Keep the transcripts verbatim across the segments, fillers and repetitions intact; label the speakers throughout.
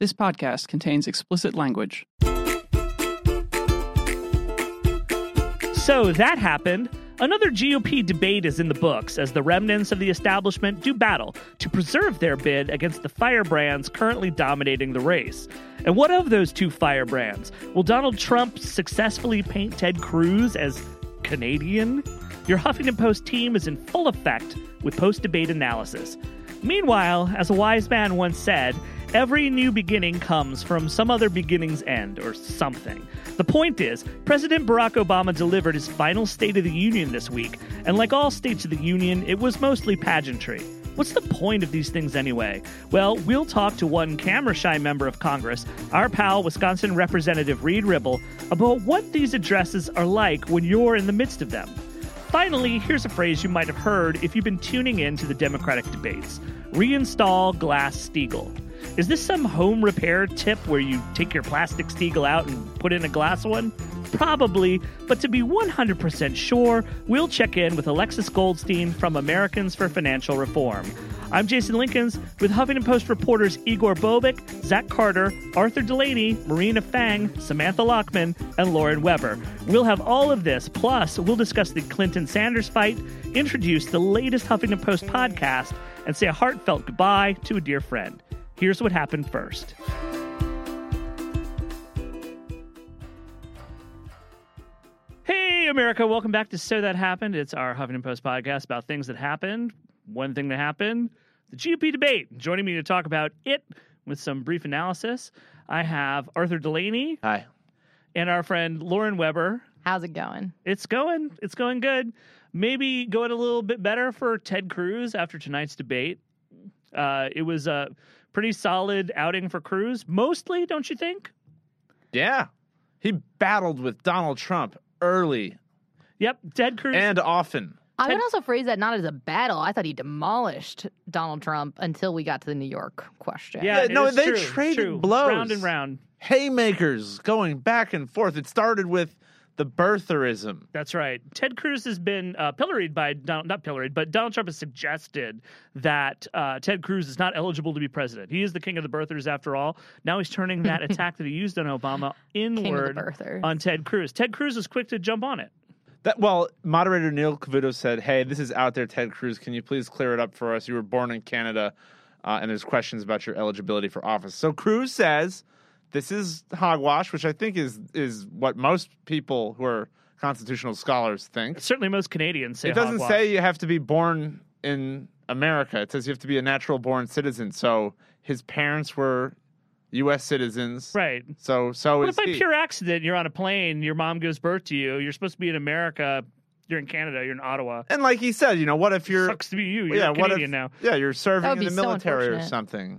Speaker 1: This podcast contains explicit language.
Speaker 2: So that happened. Another G O P debate is in the books as the remnants of the establishment do battle to preserve their bid against the firebrands currently dominating the race. And what of those two firebrands? Will Donald Trump successfully paint Ted Cruz as Canadian? Your Huffington Post team is in full effect with post-debate analysis. Meanwhile, as a wise man once said, every new beginning comes from some other beginning's end, or something. The point is, President Barack Obama delivered his final State of the Union this week, and like all States of the Union, it was mostly pageantry. What's the point of these things anyway? Well, we'll talk to one camera-shy member of Congress, our pal, Wisconsin Representative Reed Ribble, about what these addresses are like when you're in the midst of them. Finally, here's a phrase you might have heard if you've been tuning in to the Democratic debates. Reinstall Glass-Steagall. Is this some home repair tip where you take your plastic Steagall out and put in a glass one? Probably, but to be one hundred percent sure, we'll check in with Alexis Goldstein from Americans for Financial Reform. I'm Jason Linkins with Huffington Post reporters Igor Bobek, Zach Carter, Arthur Delaney, Marina Fang, Samantha Lockman, and Lauren Weber. We'll have all of this, plus we'll discuss the Clinton-Sanders fight, introduce the latest Huffington Post podcast, and say a heartfelt goodbye to a dear friend. Here's what happened first. Hey, America. Welcome back to So That Happened. It's our Huffington Post podcast about things that happened. One thing that happened, the G O P debate. Joining me to talk about it with some brief analysis, I have Arthur Delaney.
Speaker 3: Hi.
Speaker 2: And our friend Lauren Weber.
Speaker 4: How's it going?
Speaker 2: It's going. It's going good. Maybe going a little bit better for Ted Cruz after tonight's debate. Uh, it was a pretty solid outing for Cruz, mostly, don't you think?
Speaker 3: Yeah. He battled with Donald Trump early.
Speaker 2: Yep, Ted Cruz.
Speaker 3: And often.
Speaker 4: I
Speaker 2: Ted-
Speaker 4: would also phrase that not as a battle. I thought he demolished Donald Trump until we got to the New York question.
Speaker 2: Yeah,
Speaker 3: Yeah, no,
Speaker 2: it's
Speaker 3: they
Speaker 2: true,
Speaker 3: traded
Speaker 2: true.
Speaker 3: blows.
Speaker 2: Round and round.
Speaker 3: Haymakers going back and forth. It started with the birtherism.
Speaker 2: That's right. Ted Cruz has been uh, pilloried by, Donald, not pilloried, but Donald Trump has suggested that uh, Ted Cruz is not eligible to be president. He is the king of the birthers after all. Now he's turning that attack that he used on Obama inward
Speaker 4: birthers.
Speaker 2: on Ted Cruz. Ted Cruz was quick to jump on it.
Speaker 3: That well, moderator Neil Cavuto said, "Hey, this is out there, Ted Cruz. Can you please clear it up for us? You were born in Canada, uh, and there's questions about your eligibility for office." So Cruz says, "This is hogwash," which I think is is what most people who are constitutional scholars think.
Speaker 2: Certainly most Canadians say
Speaker 3: It doesn't
Speaker 2: hogwash.
Speaker 3: say you have to be born in America. It says you have to be a natural born citizen. So his parents were U S citizens.
Speaker 2: Right.
Speaker 3: So so
Speaker 2: What
Speaker 3: is
Speaker 2: if by
Speaker 3: he.
Speaker 2: pure accident you're on a plane, your mom gives birth to you, you're supposed to be in America, you're in Canada, you're in Ottawa.
Speaker 3: And like he said, you know, what if you're
Speaker 2: Sucks to be you. You're
Speaker 3: yeah,
Speaker 2: a
Speaker 3: what
Speaker 2: Canadian
Speaker 3: if,
Speaker 2: now.
Speaker 3: Yeah, you're serving
Speaker 4: That would
Speaker 3: in the
Speaker 4: be so
Speaker 3: military or
Speaker 4: unfortunate.
Speaker 3: something.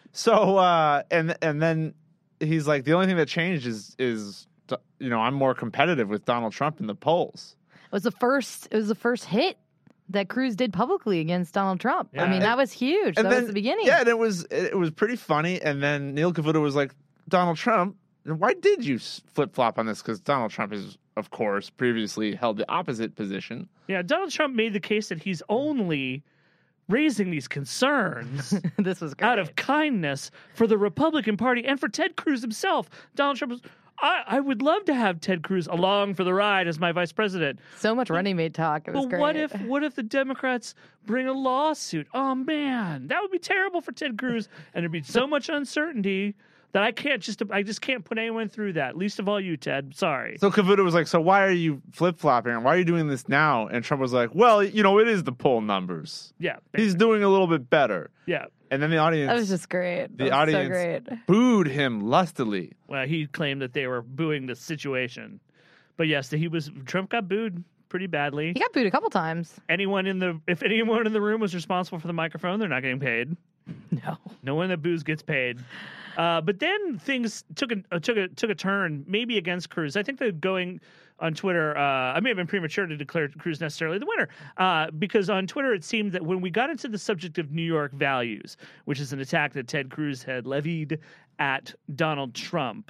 Speaker 3: So uh and and then he's like, the only thing that changed is is you know, I'm more competitive with Donald Trump in the polls.
Speaker 4: It was the first. It was the first hit that Cruz did publicly against Donald Trump.
Speaker 2: Yeah.
Speaker 4: I mean, that was huge.
Speaker 3: And
Speaker 4: that
Speaker 3: then,
Speaker 4: was the beginning.
Speaker 3: Yeah, and it was it was pretty funny. And then Neil Cavuto was like, Donald Trump, why did you flip flop on this? Because Donald Trump is, of course, previously held the opposite position.
Speaker 2: Yeah, Donald Trump made the case that he's only raising these concerns
Speaker 4: This was great.
Speaker 2: out of kindness for the Republican Party and for Ted Cruz himself. Donald Trump was, I, I would love to have Ted Cruz along for the ride as my vice president.
Speaker 4: so much running mate talk. It was
Speaker 2: But
Speaker 4: great.
Speaker 2: what if what if the Democrats bring a lawsuit? Oh man, that would be terrible for Ted Cruz, and there'd be so much uncertainty that I can't just I just can't put anyone through that. Least of all you, Ted. Sorry.
Speaker 3: So Cavuto was like, so why are you flip flopping? Why are you doing this now? And Trump was like, well, you know, it is the poll numbers.
Speaker 2: Yeah,
Speaker 3: He's doing a little bit better.
Speaker 2: yeah.
Speaker 3: And then the audience,
Speaker 4: That was just great.
Speaker 3: the
Speaker 4: That was
Speaker 3: audience
Speaker 4: so great.
Speaker 3: booed him lustily.
Speaker 2: Well, he claimed that they were booing the situation, but yes, he was. Trump got booed pretty badly.
Speaker 4: He got booed a couple times.
Speaker 2: Anyone in the if anyone in the room was responsible for the microphone, they're not getting paid.
Speaker 4: No.
Speaker 2: No one that boos gets paid. Uh, but then things took a uh, took a took a turn, maybe against Cruz. I think that going on Twitter, uh, I may have been premature to declare Cruz necessarily the winner, uh, because on Twitter it seemed that when we got into the subject of New York values, which is an attack that Ted Cruz had levied at Donald Trump,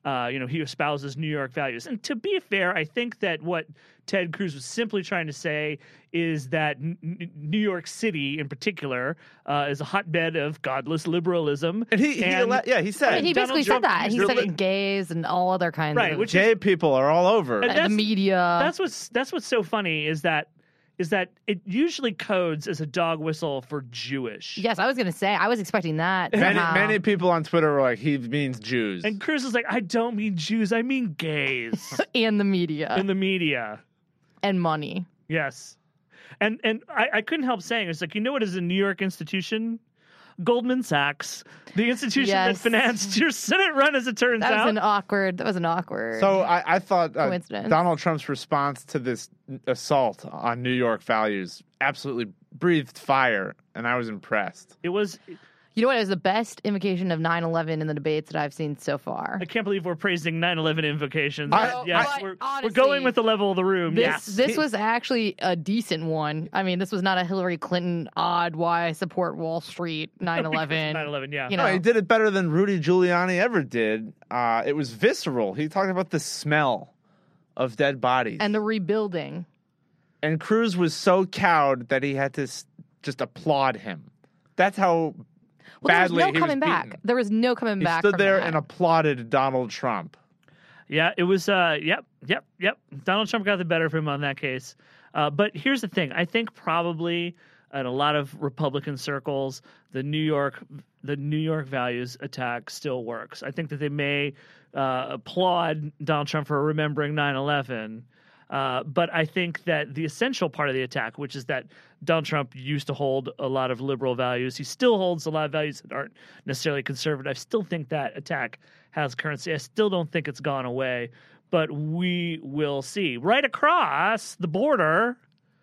Speaker 2: Uh, you know, he espouses New York values. And to be fair, I think that what Ted Cruz was simply trying to say is that N- N- New York City, in particular, uh, is a hotbed of godless liberalism.
Speaker 3: And he, he
Speaker 2: And-
Speaker 3: ele- yeah, he said
Speaker 4: I mean, he
Speaker 2: Donald
Speaker 4: basically
Speaker 2: Trump
Speaker 4: said that. He
Speaker 2: used
Speaker 4: said
Speaker 2: to-
Speaker 4: it gays and all other kinds
Speaker 2: Right,
Speaker 4: of
Speaker 2: which
Speaker 3: gay people are all over.
Speaker 2: And
Speaker 4: and the
Speaker 2: that's-
Speaker 4: media.
Speaker 2: That's what's that's what's so funny is that is that it usually codes as a dog whistle for Jewish.
Speaker 4: Yes, I was going to say. I was expecting that.
Speaker 3: Many,
Speaker 4: somehow.
Speaker 3: many people on Twitter were like, he means Jews.
Speaker 2: And Cruz is like, I don't mean Jews, I mean gays
Speaker 4: and the media
Speaker 2: in the media.
Speaker 4: and money.
Speaker 2: Yes. And and I, I couldn't help saying, it's like, you know what is a New York institution? Goldman Sachs, the institution
Speaker 4: Yes.
Speaker 2: that financed your Senate run, as it turns
Speaker 4: That was
Speaker 2: out.
Speaker 4: an awkward. That was an awkward.
Speaker 3: So I, I thought uh,
Speaker 4: Coincidence.
Speaker 3: Donald Trump's response to this assault on New York values absolutely breathed fire, and I was impressed.
Speaker 2: It was,
Speaker 4: you know what? It was the best invocation of nine eleven in the debates that I've seen so far.
Speaker 2: I can't believe we're praising nine eleven invocations.
Speaker 3: I-
Speaker 2: yes,
Speaker 4: I-
Speaker 2: we're, we're
Speaker 4: honestly,
Speaker 2: going with the level of the room.
Speaker 4: This
Speaker 2: yes.
Speaker 4: this was actually a decent one. I mean, this was not a Hillary Clinton odd why I support Wall Street nine eleven.
Speaker 2: nine eleven, yeah.
Speaker 4: You
Speaker 3: No,
Speaker 4: know,
Speaker 3: he did it better than Rudy Giuliani ever did. Uh, it was visceral. He talked about the smell of dead bodies.
Speaker 4: and the rebuilding.
Speaker 3: And Cruz was so cowed that he had to s- just applaud him. That's how
Speaker 4: Well, there was
Speaker 3: badly
Speaker 4: no
Speaker 3: he
Speaker 4: coming
Speaker 3: was
Speaker 4: back.
Speaker 3: beaten.
Speaker 4: There was no coming
Speaker 3: He
Speaker 4: back.
Speaker 3: stood
Speaker 4: from
Speaker 3: there
Speaker 4: that.
Speaker 3: and applauded Donald Trump.
Speaker 2: Yeah, it was. Uh, yep, yep, yep. Donald Trump got the better of him on that case. Uh, but here's the thing: I think probably in a lot of Republican circles, the New York, the New York values attack still works. I think that they may uh, applaud Donald Trump for remembering nine eleven. Uh, but I think that the essential part of the attack, which is that Donald Trump used to hold a lot of liberal values, he still holds a lot of values that aren't necessarily conservative. I still think that attack has currency. I still don't think it's gone away, but we will see. Right across the border,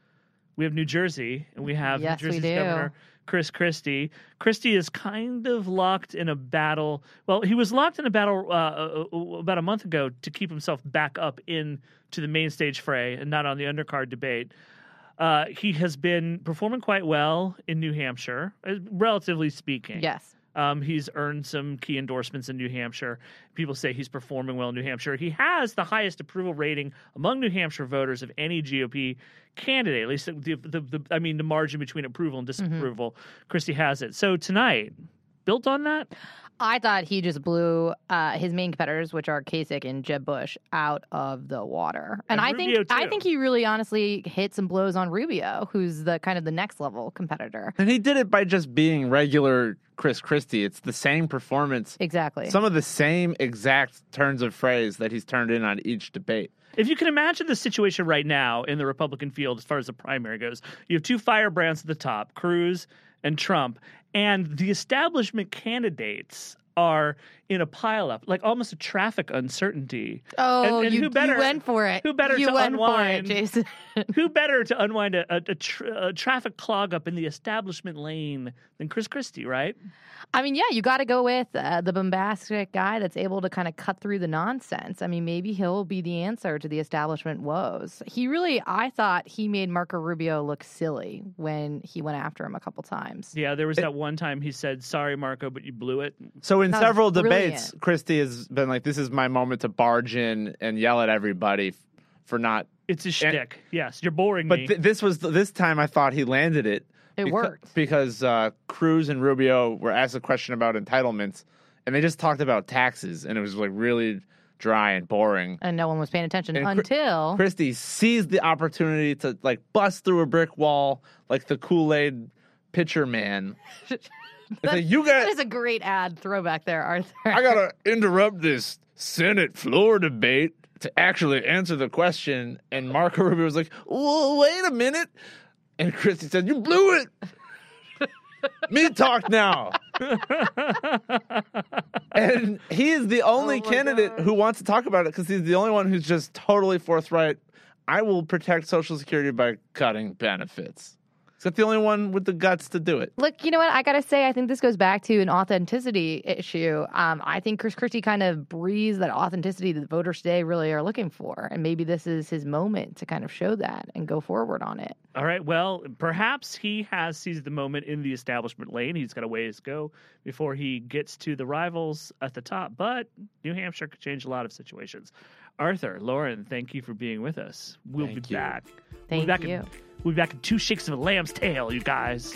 Speaker 2: we have New Jersey, and we have
Speaker 4: Yes,
Speaker 2: New
Speaker 4: we
Speaker 2: Jersey's
Speaker 4: do.
Speaker 2: governor, Chris Christie. Christie is kind of locked in a battle. Well, he was locked in a battle uh, about a month ago to keep himself back up in to the main stage fray and not on the undercard debate. Uh, he has been performing quite well in New Hampshire, uh, relatively speaking.
Speaker 4: Yes.
Speaker 2: Um, he's earned some key endorsements in New Hampshire. People say he's performing well in New Hampshire. He has the highest approval rating among New Hampshire voters of any G O P candidate. At least the, the, the I mean, the margin between approval and disapproval. Mm-hmm. Christie has it. So tonight, built on that.
Speaker 4: I thought he just blew uh, his main competitors, which are Kasich and Jeb Bush, out of the water. And,
Speaker 2: And
Speaker 4: I
Speaker 2: Rubio,
Speaker 4: think I
Speaker 2: too.
Speaker 4: think he really honestly hit some blows on Rubio, who's the kind of the next level competitor.
Speaker 3: And he did it by just being regular Chris Christie. It's the same performance.
Speaker 4: Exactly.
Speaker 3: Some of the same exact turns of phrase that he's turned in on each debate.
Speaker 2: If you can imagine the situation right now in the Republican field as far as the primary goes, you have two firebrands at the top, Cruz and Trump, and the establishment candidates are in a pileup, like almost a traffic uncertainty.
Speaker 4: oh,
Speaker 2: and, and
Speaker 4: you,
Speaker 2: who better,
Speaker 4: you went for it.
Speaker 2: Who better
Speaker 4: you
Speaker 2: to
Speaker 4: went
Speaker 2: unwind?
Speaker 4: for it, Jason.
Speaker 2: Who better to unwind a, a, a, tr- a traffic clog up in the establishment lane than Chris Christie, right?
Speaker 4: I mean, yeah, you got to go with uh, the bombastic guy that's able to kind of cut through the nonsense. I mean, maybe he'll be the answer to the establishment woes. He really, I thought he made Marco Rubio look silly when he went after him a couple times.
Speaker 2: Yeah, there was that one time he said, "Sorry, Marco, but you blew it."
Speaker 3: So in
Speaker 4: That was
Speaker 3: several
Speaker 4: brilliant.
Speaker 3: debates, Christie has been like, this is my moment to barge in and yell at everybody f- for not.
Speaker 2: It's a shtick. Yes, you're boring
Speaker 3: But
Speaker 2: me.
Speaker 3: th- this was this time I thought he landed it.
Speaker 4: It
Speaker 3: beca-
Speaker 4: worked.
Speaker 3: Because uh, Cruz and Rubio were asked a question about entitlements, and they just talked about taxes, and it was like really dry and boring.
Speaker 4: And no one was paying attention
Speaker 3: And Chri-
Speaker 4: until...
Speaker 3: Christie seized the opportunity to like bust through a brick wall like the Kool-Aid pitcher man. It's like, you got
Speaker 4: That is a great ad throwback there, Arthur.
Speaker 3: I gotta interrupt this Senate floor debate to actually answer the question. And Marco Rubio was like, "Well, wait a minute." And Christie said, "You blew it. Me talk now." And he is the only
Speaker 4: Oh my
Speaker 3: candidate
Speaker 4: God.
Speaker 3: who wants to talk about it because he's the only one who's just totally forthright. I will protect Social Security by cutting benefits. He's got the only one with the guts to do it.
Speaker 4: Look, you know what? I got to say, I think this goes back to an authenticity issue. Um, I think Chris Christie kind of breathes that authenticity that the voters today really are looking for. And maybe this is his moment to kind of show that and go forward on it.
Speaker 2: All right. Well, perhaps he has seized the moment in the establishment lane. He's got a ways to go before he gets to the rivals at the top. But New Hampshire could change a lot of situations. Arthur, Lauren, thank you for being with us. We'll
Speaker 3: Thank
Speaker 2: be
Speaker 3: you.
Speaker 2: back.
Speaker 4: Thank
Speaker 2: we'll be back
Speaker 4: you.
Speaker 2: In, we'll be back in two shakes of a lamb's tail, you guys.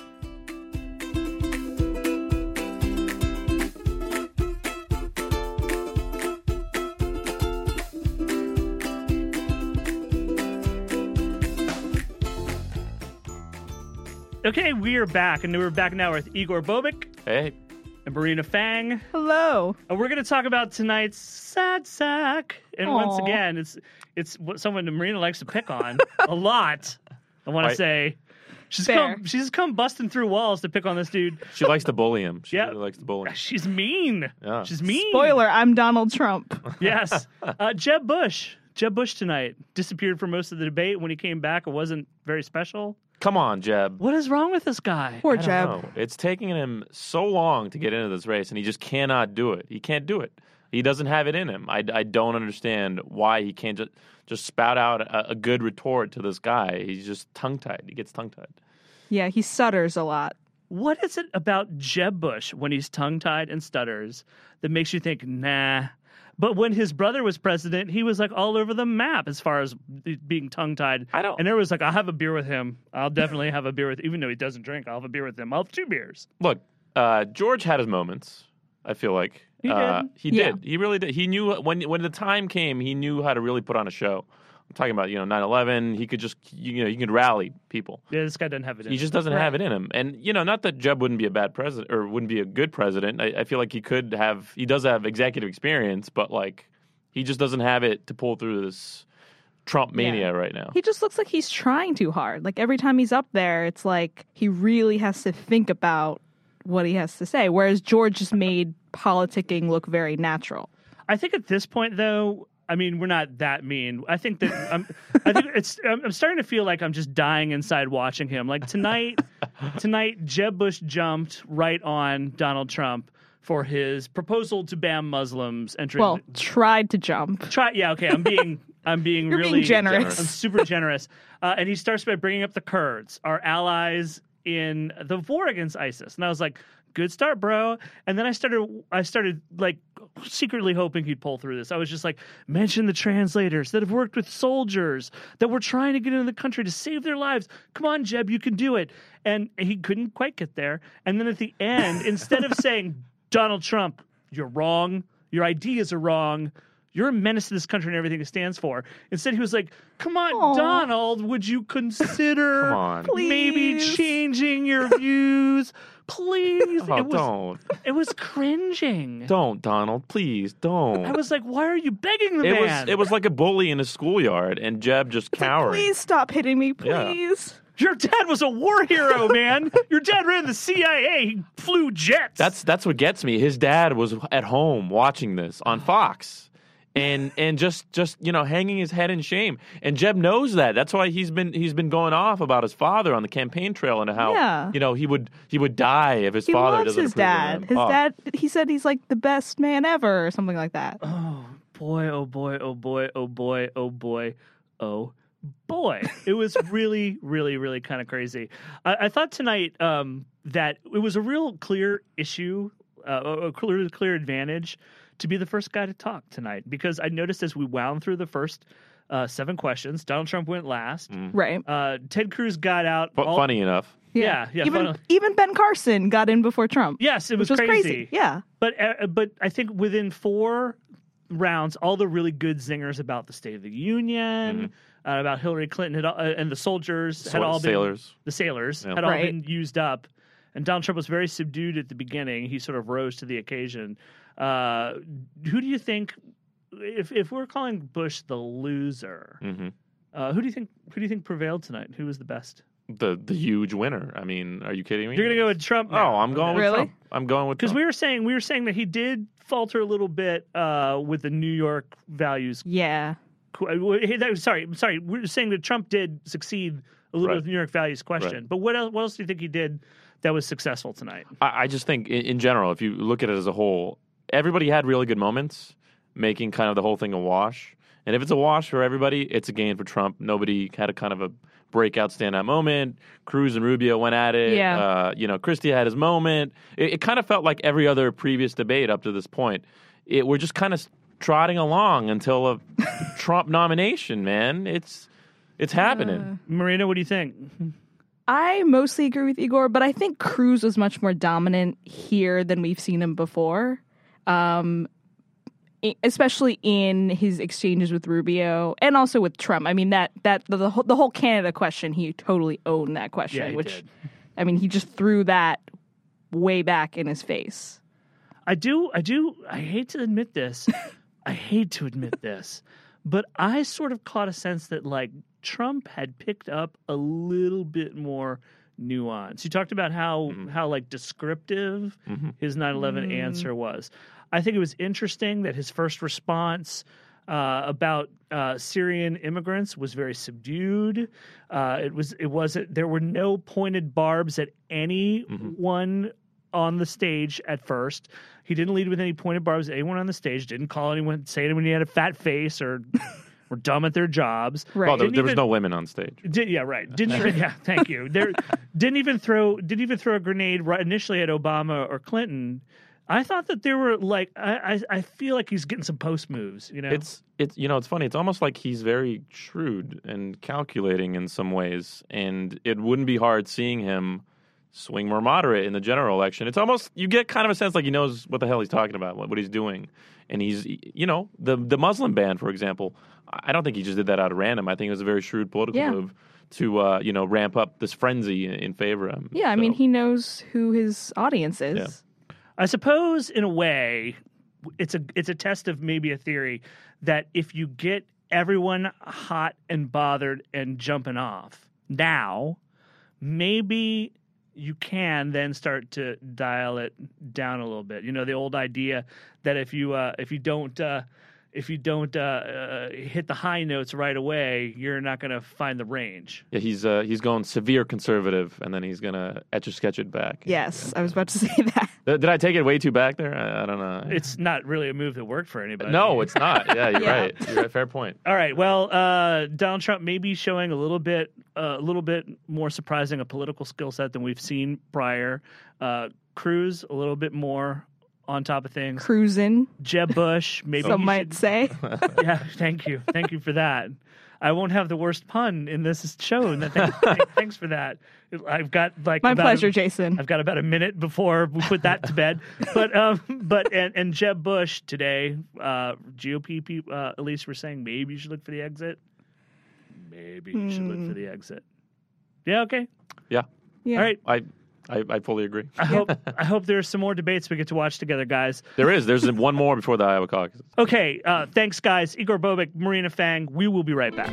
Speaker 2: Okay, we are back, and we're back now with Igor Bobik
Speaker 5: Hey.
Speaker 2: and Marina Fang.
Speaker 1: Hello.
Speaker 2: And we're going to talk about tonight's sad sack. And once
Speaker 1: Aw.
Speaker 2: again, it's it's what someone Marina likes to pick on a lot. I want to
Speaker 5: Right.
Speaker 2: say she's
Speaker 1: Fair.
Speaker 2: come she's come busting through walls to pick on this dude.
Speaker 5: She likes to bully him. She
Speaker 2: Yeah.
Speaker 5: really likes to bully him.
Speaker 2: She's mean.
Speaker 5: Yeah.
Speaker 2: She's mean.
Speaker 1: Spoiler, I'm Donald Trump.
Speaker 2: Yes. Uh, Jeb Bush. Jeb Bush tonight disappeared for most of the debate. When he came back, it wasn't very special.
Speaker 5: Come on, Jeb.
Speaker 2: What is wrong with this guy?
Speaker 1: Poor
Speaker 5: I don't
Speaker 1: Jeb.
Speaker 5: know. It's taking him so long to get into this race, and he just cannot do it. He can't do it. He doesn't have it in him. I, I don't understand why he can't just, just spout out a, a good retort to this guy. He's just tongue-tied. He gets tongue-tied.
Speaker 1: Yeah, he stutters a lot.
Speaker 2: What is it about Jeb Bush when he's tongue-tied and stutters that makes you think, nah? But when his brother was president, he was like all over the map as far as being tongue-tied.
Speaker 5: I don't-
Speaker 2: And there was like, I'll have a beer with him. I'll definitely have a beer with, even though he doesn't drink, I'll have a beer with him. I'll have two beers.
Speaker 5: Look, uh, George had his moments, I feel like.
Speaker 2: He
Speaker 5: uh,
Speaker 2: did.
Speaker 5: He
Speaker 1: Yeah.
Speaker 5: did. He really did. He knew when when the time came, he knew how to really put on a show. I'm talking about, you know, nine eleven. He could just, you know, you could rally people.
Speaker 2: Yeah, this guy doesn't have it in
Speaker 5: He
Speaker 2: him.
Speaker 5: just doesn't have it in him. And, you know, not that Jeb wouldn't be a bad president or wouldn't be a good president. I, I feel like he could have, he does have executive experience, but, like, he just doesn't have it to pull through this Trump mania
Speaker 1: Yeah.
Speaker 5: right now.
Speaker 1: He just looks like he's trying too hard. Like every time he's up there, it's like he really has to think about what he has to say. Whereas George just made politicking look very natural.
Speaker 2: I think at this point, though, I mean, we're not that mean. I think that I'm, I think it's. I'm, I'm starting to feel like I'm just dying inside watching him. Like tonight, tonight, Jeb Bush jumped right on Donald Trump for his proposal to ban Muslims entering.
Speaker 1: Well, tried to jump.
Speaker 2: Try, yeah, okay. I'm being, I'm being
Speaker 1: You're
Speaker 2: really
Speaker 1: being generous.
Speaker 2: I'm super generous. Uh, and he starts by bringing up the Kurds, our allies in the war against ISIS. And I was like, good start, bro. And then I started, I started like secretly hoping he'd pull through this. I was just like, mention the translators that have worked with soldiers that were trying to get into the country to save their lives. Come on, Jeb, you can do it. And he couldn't quite get there. And then at the end, instead of saying, Donald Trump, you're wrong. Your ideas are wrong. You're a menace to this country and everything it stands for. Instead, he was like, come on,
Speaker 1: Aw.
Speaker 2: Donald, would you consider
Speaker 5: Come on.
Speaker 2: maybe
Speaker 1: Please.
Speaker 2: changing your views? Please.
Speaker 5: Oh,
Speaker 2: it was,
Speaker 5: don't.
Speaker 2: It was cringing.
Speaker 5: Don't, Donald. Please, don't.
Speaker 2: I was like, why are you begging the
Speaker 5: it
Speaker 2: man?
Speaker 5: was it was like a bully in a schoolyard, and Jeb just
Speaker 1: It's like,
Speaker 5: cowered.
Speaker 1: please stop hitting me,
Speaker 5: Yeah.
Speaker 1: please.
Speaker 2: Your dad was a war hero, man. Your dad ran the C I A. He flew jets.
Speaker 5: That's that's what gets me. His dad was at home watching this on Fox, and and just just you know hanging his head in shame. And Jeb knows that. That's why he's been he's been going off about his father on the campaign trail and how
Speaker 1: Yeah.
Speaker 5: you know he would he would die if his
Speaker 1: He
Speaker 5: father
Speaker 1: loves
Speaker 5: doesn't
Speaker 1: his
Speaker 5: approve of
Speaker 1: dad.
Speaker 5: him.
Speaker 1: His
Speaker 5: Oh.
Speaker 1: dad, he said he's like the best man ever or something like that.
Speaker 2: Oh boy, oh boy, oh boy, oh boy, oh boy, oh boy. It was really, really, really kind of crazy. I, I thought tonight um, that it was a real clear issue, uh, a clear, clear advantage to be the first guy to talk tonight, because I noticed as we wound through the first uh, seven questions, Donald Trump went last.
Speaker 1: Right.
Speaker 2: Uh, Ted Cruz got out.
Speaker 5: Fu-
Speaker 2: all-
Speaker 5: funny enough.
Speaker 2: Yeah, yeah.
Speaker 1: Even
Speaker 2: fun-
Speaker 1: even Ben Carson got in before Trump.
Speaker 2: yes, it was,
Speaker 1: which was
Speaker 2: crazy.
Speaker 1: crazy. Yeah.
Speaker 2: But uh, but I think within four rounds, all the really good zingers about the State of the Union, uh, about Hillary Clinton had, all- uh, and the soldiers had
Speaker 5: So-
Speaker 2: all been
Speaker 5: sailors.
Speaker 2: the sailors
Speaker 5: Yeah.
Speaker 2: had all
Speaker 1: Right.
Speaker 2: been used up, and Donald Trump was very subdued at the beginning. He sort of rose to the occasion. Uh, who do you think? If if we're calling Bush the loser,
Speaker 5: hmm
Speaker 2: uh, who do you think who do you think prevailed tonight? Who was the best?
Speaker 5: The the huge winner. I mean, are you kidding me?
Speaker 2: You're gonna go with Trump.
Speaker 5: Oh, I'm going with
Speaker 1: Really?
Speaker 5: Trump. I'm going with
Speaker 2: Because
Speaker 5: Trump.
Speaker 2: we were saying we were saying that he did falter a little bit uh, with the New York values.
Speaker 1: Yeah.
Speaker 2: Qu- uh, hey, that- Sorry, I'm sorry. We were saying that Trump did succeed a little
Speaker 5: Right.
Speaker 2: bit of New York values question.
Speaker 5: Right.
Speaker 2: But what else? What else do you think he did that was successful tonight?
Speaker 5: I, I just think, in, in general, if you look at it as a whole, everybody had really good moments, making kind of the whole thing a wash. And if it's a wash for everybody, it's a gain for Trump. Nobody had a kind of a breakout standout moment. Cruz and Rubio went at it.
Speaker 1: Yeah.
Speaker 5: Uh, you know, Christie had his moment. It, it kind of felt like every other previous debate up to this point. It, we're just kind of trotting along until a Trump nomination, man. It's it's happening.
Speaker 2: Marina, what do you think?
Speaker 1: I mostly agree with Igor, but I think Cruz was much more dominant here than we've seen him before. Um, e- especially in his exchanges with Rubio and also with Trump. I mean, that that the, the, whole, the whole Canada question, he totally owned that question,
Speaker 2: Yeah, he
Speaker 1: which,
Speaker 2: did.
Speaker 1: I mean, he just threw that way back in his face.
Speaker 2: I do, I do, I hate to admit this. I hate to admit this, but I sort of caught a sense that, like, Trump had picked up a little bit more nuance. You talked about how,
Speaker 5: Mm-hmm.
Speaker 2: how like, descriptive
Speaker 5: Mm-hmm.
Speaker 2: his nine eleven answer was. I think it was interesting that his first response uh, about uh, Syrian immigrants was very subdued. Uh, it was, it wasn't, there were no pointed barbs at anyone on the stage at first. He didn't lead with any pointed barbs at anyone on the stage. Didn't call anyone, say anyone he had a fat face or were dumb at their jobs.
Speaker 1: Right.
Speaker 5: Well, there,
Speaker 2: Didn't
Speaker 5: there was
Speaker 2: even-
Speaker 5: no women on stage.
Speaker 2: Did, yeah, right. Didn't even. Yeah, thank you. There didn't even throw. Didn't even throw a grenade right initially at Obama or Clinton. I thought that there were like. I I, I feel like he's getting some post moves. You know,
Speaker 5: It's it's you know it's funny. It's almost like he's very shrewd and calculating in some ways, and it wouldn't be hard seeing him swing more moderate in the general election. It's almost you get kind of a sense like he knows what the hell he's talking about, what, what he's doing, and he's you know the the Muslim ban, for example. I don't think he just did that out of random. I think it was a very shrewd political
Speaker 1: Yeah.
Speaker 5: move to uh, you know ramp up this frenzy in, in favor of him.
Speaker 1: Yeah, I
Speaker 5: So,
Speaker 1: mean, he knows who his audience is.
Speaker 5: Yeah.
Speaker 2: I suppose in a way, it's a it's a test of maybe a theory that if you get everyone hot and bothered and jumping off now, maybe you can then start to dial it down a little bit. You know, the old idea that if you uh, if you don't uh, if you don't uh, uh, hit the high notes right away, you're not going to find the range.
Speaker 5: Yeah, he's uh, he's going severe conservative, and then he's gonna etch a sketch it back.
Speaker 1: Yes, I was about to say that.
Speaker 5: Did did I take it way too back there? I, I don't know.
Speaker 2: It's not really a move that worked for anybody.
Speaker 5: No, it's not. Yeah, you're
Speaker 1: Yeah.
Speaker 5: right. You're right. Fair point.
Speaker 2: All right. Well, uh, Donald Trump may be showing a little bit, uh, a little bit more surprising a political skill set than we've seen prior. Uh, Cruz a little bit more on top of things.
Speaker 1: Cruising,
Speaker 2: Jeb Bush, maybe
Speaker 1: some
Speaker 2: he
Speaker 1: might
Speaker 2: should-
Speaker 1: say.
Speaker 2: Yeah. Thank you. Thank you for that. I won't have the worst pun in this show. And thanks, thanks for that. I've got like
Speaker 1: My
Speaker 2: about
Speaker 1: pleasure,
Speaker 2: a-
Speaker 1: Jason.
Speaker 2: I've got about a minute before we put that to bed. But um, but and, and Jeb Bush today, uh, G O P people, uh, at least were saying maybe you should look for the exit. Maybe you should look for the exit. Yeah. Okay.
Speaker 5: Yeah,
Speaker 1: Yeah.
Speaker 2: All right.
Speaker 5: I, I I fully agree.
Speaker 2: I hope I hope there's some more debates we get to watch together, guys.
Speaker 5: There is. There's one more before the Iowa caucus.
Speaker 2: Okay. Uh, thanks, guys. Igor Bobek, Marina Fang. We will be right back.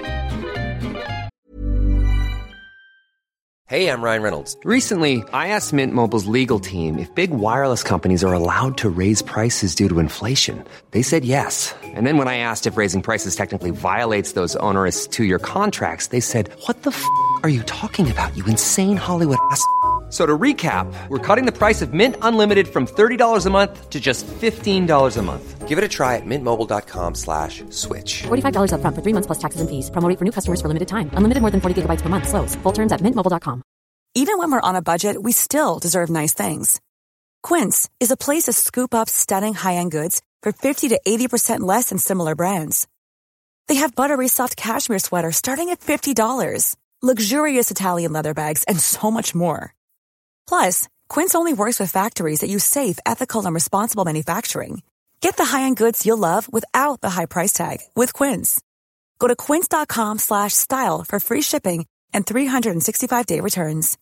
Speaker 6: Hey, I'm Ryan Reynolds. Recently, I asked Mint Mobile's legal team if big wireless companies are allowed to raise prices due to inflation. They said yes. And then when I asked if raising prices technically violates those onerous two-year contracts, they said, "What the f*** are you talking about, you insane Hollywood ass?" So to recap, we're cutting the price of Mint Unlimited from thirty dollars a month to just fifteen dollars a month. Give it a try at mintmobile.com slash switch.
Speaker 7: forty-five dollars up front for three months plus taxes and fees. Promo rate for new customers for limited time. Unlimited more than forty gigabytes per month. Slows full terms at mint mobile dot com.
Speaker 8: Even when we're on a budget, we still deserve nice things. Quince is a place to scoop up stunning high-end goods for fifty to eighty percent less than similar brands. They have buttery soft cashmere sweaters starting at fifty dollars, luxurious Italian leather bags, and so much more. Plus, Quince only works with factories that use safe, ethical, and responsible manufacturing. Get the high-end goods you'll love without the high price tag with Quince. Go to quince.com slash style for free shipping and three sixty-five day returns.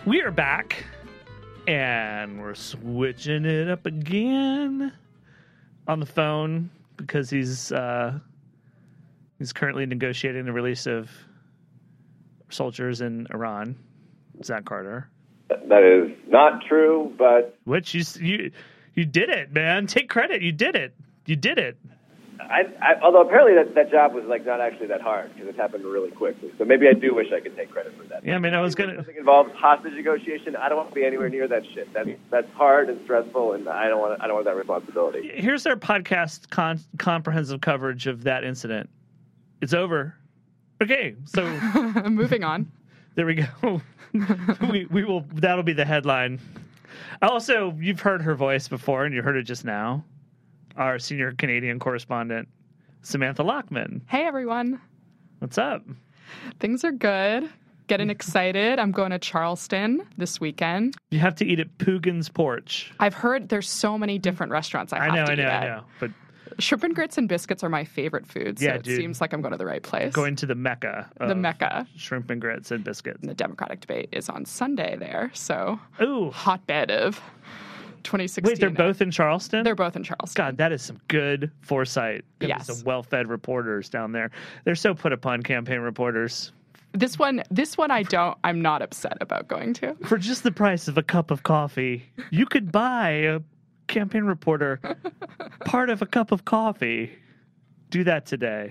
Speaker 2: We are back, and we're switching it up again on the phone because he's uh, he's currently negotiating the release of soldiers in Iran. Zach Carter.
Speaker 9: That is not true, but
Speaker 2: which you you you did it, man. Take credit. You did it. You did it.
Speaker 9: I, I, although apparently that, that job was like not actually that hard because it happened really quickly. So maybe I do wish I could take credit for that.
Speaker 2: Yeah, I mean, I was gonna.
Speaker 9: Something involves hostage negotiation. I don't want to be anywhere near that shit. That's that's hard and stressful, and I don't want I don't want that responsibility.
Speaker 2: Here's our podcast con- comprehensive coverage of that incident. It's over. Okay, so
Speaker 10: moving on.
Speaker 2: There we go. we we will. That'll be the headline. Also, you've heard her voice before, and you heard it just now. Our senior Canadian correspondent, Samantha Lockman.
Speaker 10: Hey, everyone.
Speaker 2: What's up?
Speaker 10: Things are good. Getting excited. I'm going to Charleston this weekend.
Speaker 2: You have to eat at Poogan's Porch.
Speaker 10: I've heard there's so many different restaurants I have
Speaker 2: I know,
Speaker 10: to
Speaker 2: I
Speaker 10: eat
Speaker 2: know,
Speaker 10: at.
Speaker 2: I know. But
Speaker 10: shrimp and grits and biscuits are my favorite food, so
Speaker 2: yeah,
Speaker 10: it
Speaker 2: dude.
Speaker 10: seems like I'm going to the right place.
Speaker 2: Going to the Mecca. Of
Speaker 10: the Mecca.
Speaker 2: Shrimp and grits and biscuits.
Speaker 10: And the Democratic debate is on Sunday there, so
Speaker 2: Ooh.
Speaker 10: hotbed of twenty sixteen.
Speaker 2: Wait, they're both in Charleston?
Speaker 10: They're both in Charleston.
Speaker 2: God, that is some good foresight.
Speaker 10: Yes.
Speaker 2: Some well-fed reporters down there. They're so put upon, campaign reporters.
Speaker 10: This one, this one, I don't. I'm not upset about going to.
Speaker 2: For just the price of a cup of coffee, you could buy a campaign reporter part of a cup of coffee. Do that today.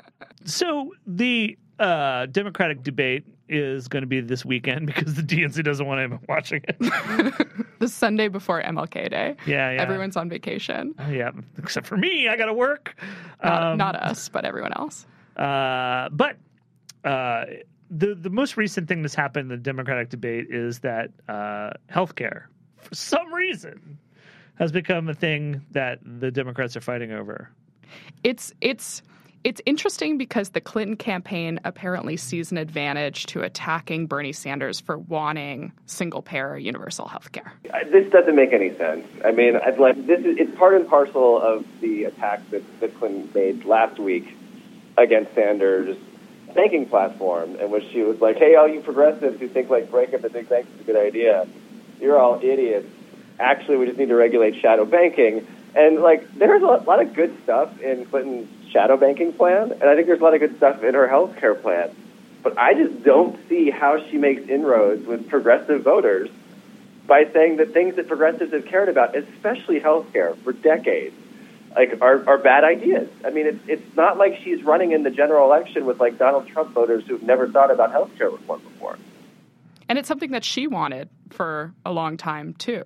Speaker 2: So the uh, Democratic debate is going to be this weekend because the D N C doesn't want him watching it.
Speaker 10: The Sunday before M L K Day.
Speaker 2: Yeah, yeah.
Speaker 10: Everyone's on vacation.
Speaker 2: Uh, yeah, except for me. I got to work.
Speaker 10: Not,
Speaker 2: Um,
Speaker 10: not us, but everyone else.
Speaker 2: Uh, but uh, the the most recent thing that's happened in the Democratic debate is that uh, healthcare, for some reason, has become a thing that the Democrats are fighting over.
Speaker 10: It's it's it's interesting because the Clinton campaign apparently sees an advantage to attacking Bernie Sanders for wanting single-payer universal health care.
Speaker 9: This doesn't make any sense. I mean, I'd like this is it's part and parcel of the attack that, that Clinton made last week against Sanders' banking platform, in which she was like, "Hey, all you progressives who think like breaking the big banks is a good idea, you're all idiots. Actually, we just need to regulate shadow banking." And like, there's a lot of good stuff in Clinton's shadow banking plan, and I think there's a lot of good stuff in her health care plan. But I just don't see how she makes inroads with progressive voters by saying that things that progressives have cared about, especially health care, for decades, like are, are bad ideas. I mean, it's it's not like she's running in the general election with like Donald Trump voters who've never thought about health care reform before.
Speaker 10: And it's something that she wanted for a long time, too.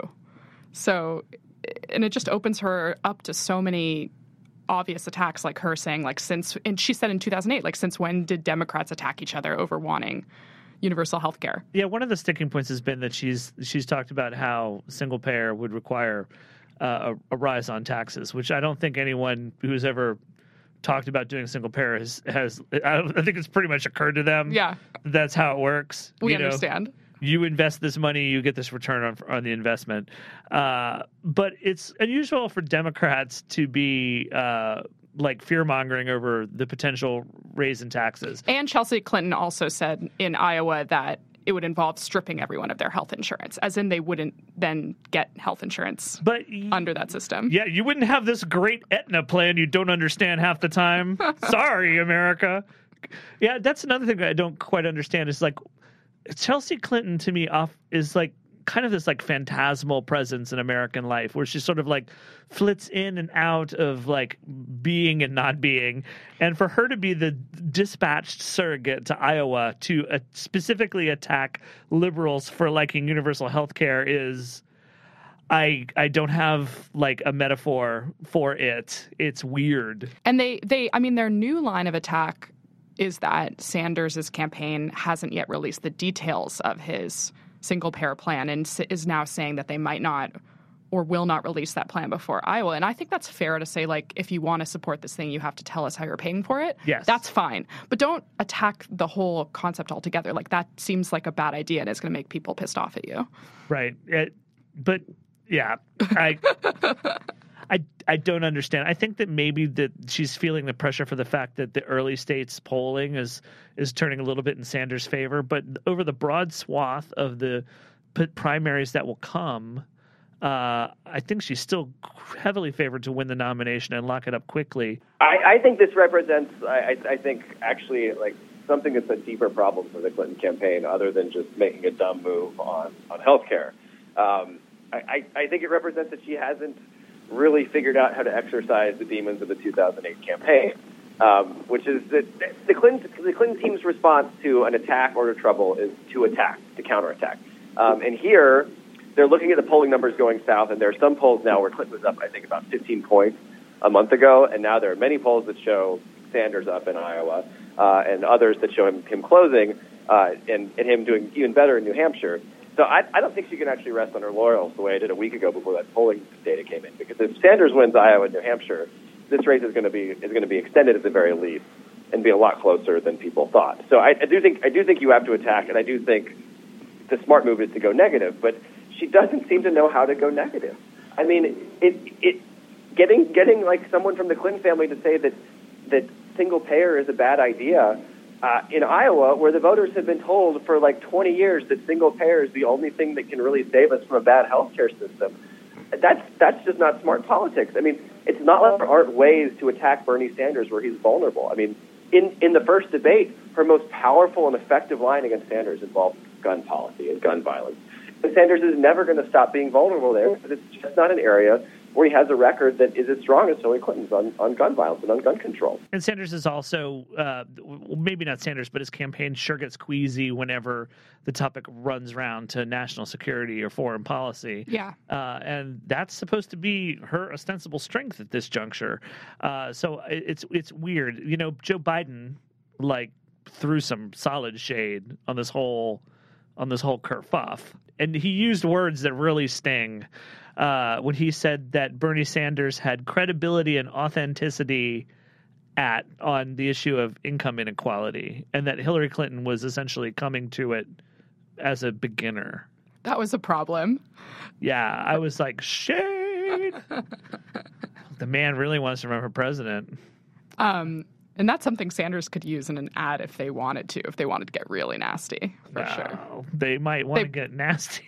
Speaker 10: So, and it just opens her up to so many obvious attacks, like her saying, like, since, and she said in two thousand eight, like, since when did Democrats attack each other over wanting universal health care?
Speaker 2: Yeah, one of the sticking points has been that she's she's talked about how single payer would require uh, a, a rise on taxes, which I don't think anyone who's ever talked about doing single payer has, has I, I think it's pretty much occurred to them.
Speaker 10: Yeah.
Speaker 2: That's how it works.
Speaker 10: We
Speaker 2: you know?
Speaker 10: understand.
Speaker 2: You invest this money, you get this return on on the investment. Uh, but it's unusual for Democrats to be uh, like fear mongering over the potential raise in taxes.
Speaker 10: And Chelsea Clinton also said in Iowa that it would involve stripping everyone of their health insurance, as in they wouldn't then get health insurance
Speaker 2: but
Speaker 10: under that system.
Speaker 2: Yeah, you wouldn't have this great Aetna plan you don't understand half the time. Sorry, America. Yeah, that's another thing I don't quite understand is like Chelsea Clinton to me off is like kind of this like phantasmal presence in American life where she sort of like flits in and out of like being and not being. And for her to be the dispatched surrogate to Iowa to uh, specifically attack liberals for liking universal health care is I I don't have like a metaphor for it. It's weird.
Speaker 10: And they, they I mean, their new line of attack is that Sanders' campaign hasn't yet released the details of his single-payer plan and is now saying that they might not or will not release that plan before Iowa. And I think that's fair to say, like, if you want to support this thing, you have to tell us how you're paying for it.
Speaker 2: Yes.
Speaker 10: That's fine. But don't attack the whole concept altogether. Like, that seems like a bad idea and it's going to make people pissed off at you.
Speaker 2: Right. It, but, yeah, I... I, I don't understand. I think that maybe that she's feeling the pressure for the fact that the early states polling is is turning a little bit in Sanders' favor. But over the broad swath of the p- primaries that will come, uh, I think she's still heavily favored to win the nomination and lock it up quickly.
Speaker 9: I, I think this represents, I, I think, actually, like something that's a deeper problem for the Clinton campaign, other than just making a dumb move on on healthcare. Um, I, I, I think it represents that she hasn't really figured out how to exercise the demons of the two thousand eight campaign, um, which is that the Clinton the Clinton team's response to an attack or to trouble is to attack, to counterattack. Um, and here, they're looking at the polling numbers going south, and there are some polls now where Clinton was up, I think, about fifteen points a month ago, and now there are many polls that show Sanders up in Iowa, uh, and others that show him, him closing, uh, and, and him doing even better in New Hampshire. So I, I don't think she can actually rest on her laurels the way I did a week ago before that polling data came in, because if Sanders wins Iowa and New Hampshire, this race is going to be is going to be extended at the very least and be a lot closer than people thought. So I, I do think I do think you have to attack, and I do think the smart move is to go negative, but she doesn't seem to know how to go negative. I mean, it it getting getting like someone from the Clinton family to say that that single payer is a bad idea uh, in Iowa, where the voters have been told for like twenty years that single payer is the only thing that can really save us from a bad healthcare system. That's that's just not smart politics. I mean, it's not like there aren't ways to attack Bernie Sanders where he's vulnerable. I mean, in in the first debate, her most powerful and effective line against Sanders involved gun policy and gun violence. And Sanders is never going to stop being vulnerable there, because it's just not an area where he has a record that is as strong as Hillary Clinton's on, on gun violence and on gun control.
Speaker 2: And Sanders is also, uh, well, maybe not Sanders, but his campaign sure gets queasy whenever the topic runs around to national security or foreign policy.
Speaker 10: Yeah.
Speaker 2: Uh, and that's supposed to be her ostensible strength at this juncture. Uh, so it's it's weird. You know, Joe Biden, like, threw some solid shade on this whole on this whole kerfuffle. And he used words that really sting uh, when he said that Bernie Sanders had credibility and authenticity at on the issue of income inequality, and that Hillary Clinton was essentially coming to it as a beginner.
Speaker 10: That was a problem.
Speaker 2: Yeah, I was like, shade. The man really wants to run for president.
Speaker 10: Um, and that's something Sanders could use in an ad if they wanted to, if they wanted to get really nasty, for
Speaker 2: Wow.
Speaker 10: sure.
Speaker 2: They might want
Speaker 10: They-
Speaker 2: to get nasty.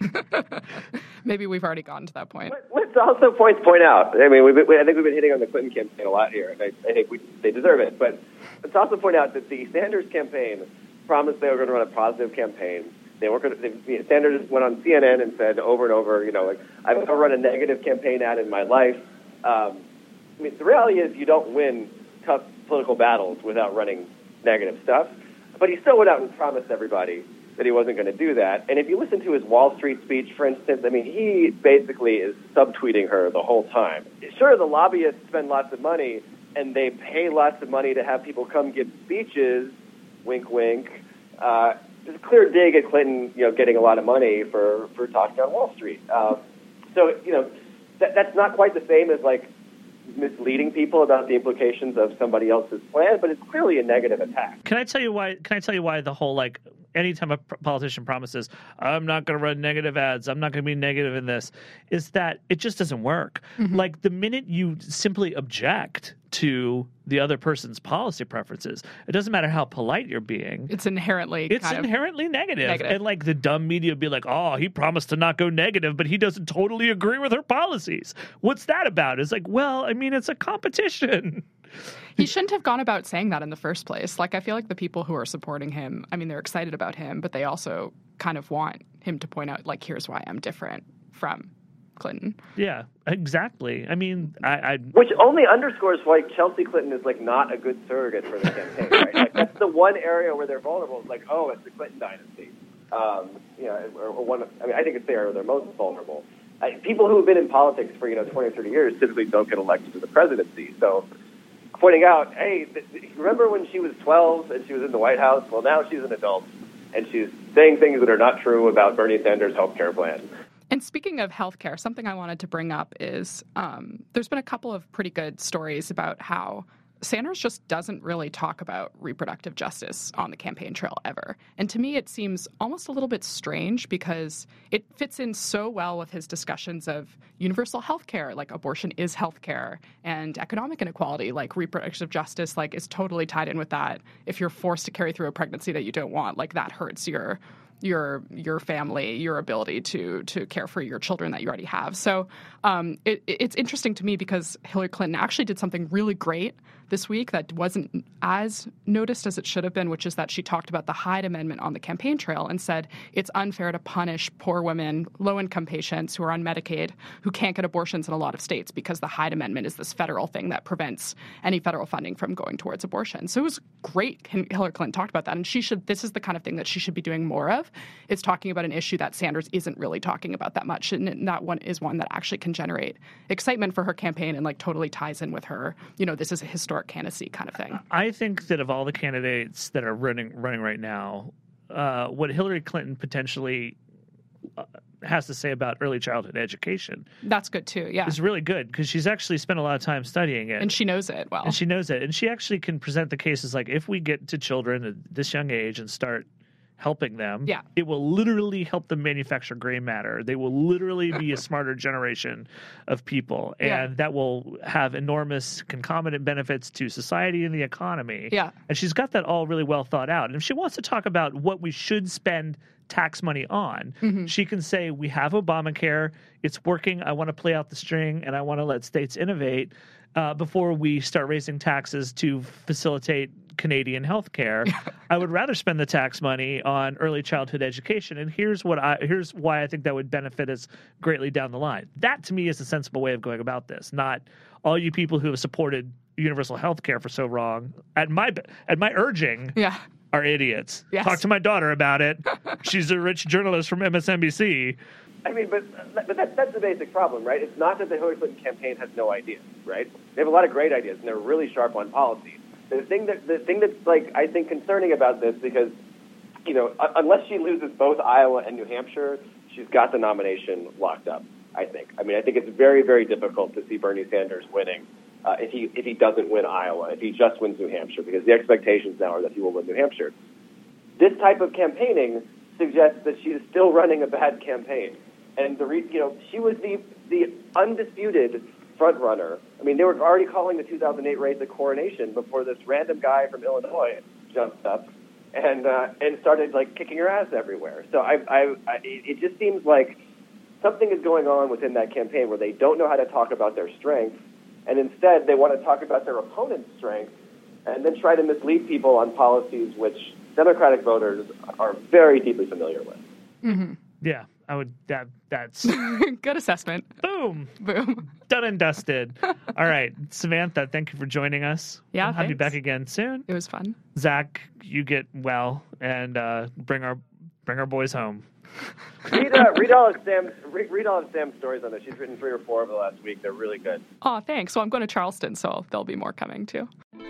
Speaker 10: Maybe we've already gotten to that point.
Speaker 9: Let's also point point out. I mean, we've, we, I think we've been hitting on the Clinton campaign a lot here, and I, I think we, they deserve it. But let's also point out that the Sanders campaign promised they were going to run a positive campaign. They weren't going to. They, you know, Sanders went on C N N and said over and over, you know, like, I've never run a negative campaign ad in my life. Um, I mean, the reality is you don't win tough political battles without running negative stuff. But he still went out and promised everybody that he wasn't going to do that. And if you listen to his Wall Street speech, for instance, I mean, he basically is subtweeting her the whole time. Sure, the lobbyists spend lots of money, and they pay lots of money to have people come give speeches, wink, wink. Uh, there's a clear dig at Clinton, you know, getting a lot of money for, for talking on Wall Street. Um, so, you know, that, that's not quite the same as, like, misleading people about the implications of somebody else's plan, but it's clearly a negative attack.
Speaker 2: Can I tell you why? Can I tell you why the whole, like, anytime a politician promises, I'm not going to run negative ads, I'm not going to be negative in this, is that it just doesn't work. Mm-hmm. Like, the minute you simply object to the other person's policy preferences, it doesn't matter how polite you're being.
Speaker 10: It's inherently
Speaker 2: It's
Speaker 10: kind
Speaker 2: inherently
Speaker 10: of
Speaker 2: negative.
Speaker 10: negative.
Speaker 2: And, like, the dumb media would be like, oh, he promised to not go negative, but he doesn't totally agree with her policies. What's that about? It's like, well, I mean, it's a competition.
Speaker 10: He shouldn't have gone about saying that in the first place. Like, I feel like the people who are supporting him, I mean, they're excited about him, but they also kind of want him to point out, like, here's why I'm different from Clinton.
Speaker 2: Yeah, exactly. I mean, I... I
Speaker 9: Which only underscores why Chelsea Clinton is, like, not a good surrogate for the campaign, right? Like, that's the one area where they're vulnerable. It's like, oh, it's the Clinton dynasty. Um, you know, or, or one. I mean, I think it's there where they're most vulnerable. I, people who have been in politics for, you know, twenty or thirty years typically don't get elected to the presidency. So pointing out, hey, th- remember when she was twelve and she was in the White House? Well, now she's an adult, and she's saying things that are not true about Bernie Sanders' health care plan.
Speaker 10: And speaking of healthcare, something I wanted to bring up is um, there's been a couple of pretty good stories about how Sanders just doesn't really talk about reproductive justice on the campaign trail ever. And to me, it seems almost a little bit strange because it fits in so well with his discussions of universal health care, like abortion is health care, and economic inequality, like reproductive justice, like is totally tied in with that. If you're forced to carry through a pregnancy that you don't want, like that hurts your your your family, your ability to to care for your children that you already have. So um, it, it's interesting to me because Hillary Clinton actually did something really great this week that wasn't as noticed as it should have been, which is that she talked about the Hyde Amendment on the campaign trail and said it's unfair to punish poor women, low-income patients who are on Medicaid, who can't get abortions in a lot of states because the Hyde Amendment is this federal thing that prevents any federal funding from going towards abortion. So it was great Hillary Clinton talked about that, and she should. This is the kind of thing that she should be doing more of. It's talking about an issue that Sanders isn't really talking about that much, and that one is one that actually can generate excitement for her campaign and like totally ties in with her, you know, this is a historic candidacy kind of thing.
Speaker 2: I think that of all the candidates that are running running right now, uh, what Hillary Clinton potentially uh, has to say about early childhood education,
Speaker 10: that's good too. Yeah,
Speaker 2: is really good because she's actually spent a lot of time studying it,
Speaker 10: and she knows it well.
Speaker 2: And she knows it, and she actually can present the cases like if we get to children at this young age and start helping them,
Speaker 10: yeah.
Speaker 2: it will literally help them manufacture gray matter. They will literally be a smarter generation of people, and
Speaker 10: yeah.
Speaker 2: that will have enormous concomitant benefits to society and the economy.
Speaker 10: Yeah.
Speaker 2: And she's got that all really well thought out. And if she wants to talk about what we should spend tax money on,
Speaker 10: mm-hmm.
Speaker 2: she can say, we have Obamacare, it's working, I want to play out the string, and I want to let states innovate uh, before we start raising taxes to facilitate Canadian healthcare. I would rather spend the tax money on early childhood education, and here's what I here's why I think that would benefit us greatly down the line. That to me is a sensible way of going about this. Not all you people who have supported universal healthcare for so long at my at my urging.
Speaker 10: Yeah.
Speaker 2: Are idiots.
Speaker 10: Yes.
Speaker 2: Talk to my daughter about it. She's a rich journalist from M S N B C.
Speaker 9: I mean, but but that, that's the basic problem, right? It's not that the Hillary Clinton campaign has no ideas, right? They have a lot of great ideas, and they're really sharp on policy. The thing that the thing that's like I think concerning about this, because you know, unless she loses both Iowa and New Hampshire, she's got the nomination locked up. I think. I mean, I think it's very, very difficult to see Bernie Sanders winning uh, if he if he doesn't win Iowa, if he just wins New Hampshire, because the expectations now are that he will win New Hampshire. This type of campaigning suggests that she is still running a bad campaign, and the re- you know she was the the undisputed front runner. I mean, they were already calling the two thousand eight race a coronation before this random guy from Illinois jumped up and uh, and started like kicking her ass everywhere. So I, I, I, it just seems like something is going on within that campaign where they don't know how to talk about their strengths, and instead they want to talk about their opponent's strengths, and then try to mislead people on policies which Democratic voters are very deeply familiar with.
Speaker 10: Mm-hmm.
Speaker 2: Yeah, I would. That that's
Speaker 10: good assessment.
Speaker 2: Boom,
Speaker 10: boom,
Speaker 2: done and dusted. All right, Samantha, thank you for joining us.
Speaker 10: Yeah,
Speaker 2: we'll have you
Speaker 10: thanks.
Speaker 2: back again soon.
Speaker 10: It was fun.
Speaker 2: Zach, you get well and uh, bring our bring our boys home.
Speaker 9: read, uh, read all of Sam's read, read all of Sam's stories on this. She's written three or four over the last week. They're really good.
Speaker 10: Oh, thanks. Well, I'm going to Charleston, so there'll be more coming too.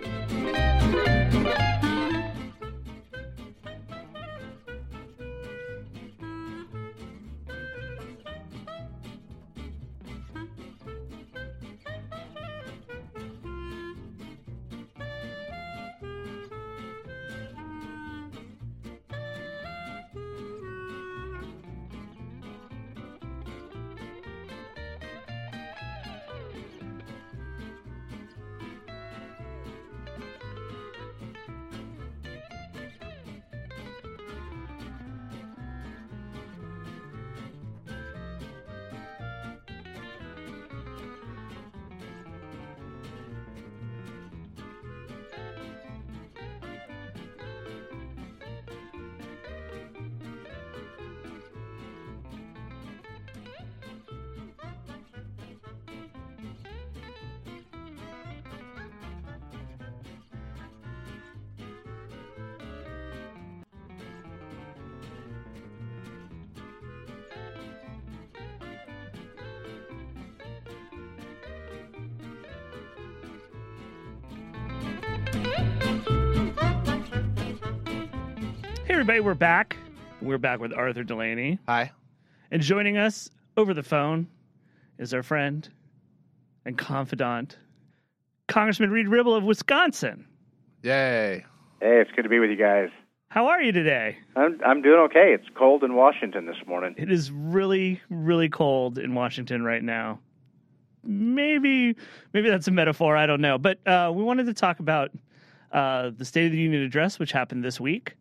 Speaker 2: Hey, everybody, we're back. We're back with Arthur Delaney.
Speaker 3: Hi.
Speaker 2: And joining us over the phone is our friend and confidant, Congressman Reed Ribble of Wisconsin.
Speaker 3: Yay.
Speaker 11: Hey, it's good to be with you guys.
Speaker 2: How are you today?
Speaker 11: I'm I'm doing okay. It's cold in Washington this morning.
Speaker 2: It is really, really cold in Washington right now. Maybe maybe that's a metaphor. I don't know. But uh, we wanted to talk about uh, the State of the Union address, which happened this week.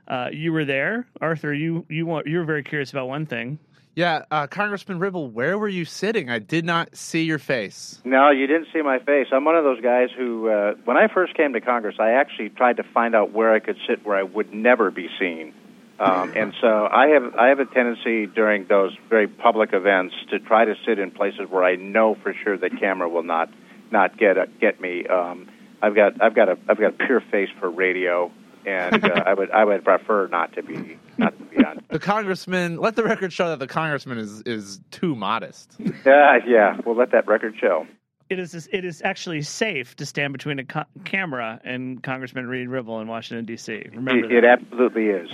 Speaker 2: Uh, you were there, Arthur. You you want you were very curious about one thing.
Speaker 3: Yeah, uh, Congressman Ribble, where were you sitting? I did not see your face.
Speaker 11: No, you didn't see my face. I'm one of those guys who, uh, when I first came to Congress, I actually tried to find out where I could sit where I would never be seen. Um, and so I have I have a tendency during those very public events to try to sit in places where I know for sure the camera will not not get uh, get me. Um, I've got I've got a I've got a pure face for radio, and uh, I would I would prefer not to be not to be on.
Speaker 3: The congressman, let the record show that the congressman is is too modest.
Speaker 11: Yeah, uh, yeah, we'll let that record show.
Speaker 2: It is it is actually safe to stand between a co- camera and Congressman Reed Ribble in Washington, D C Remember
Speaker 11: it,
Speaker 2: that.
Speaker 11: It absolutely is.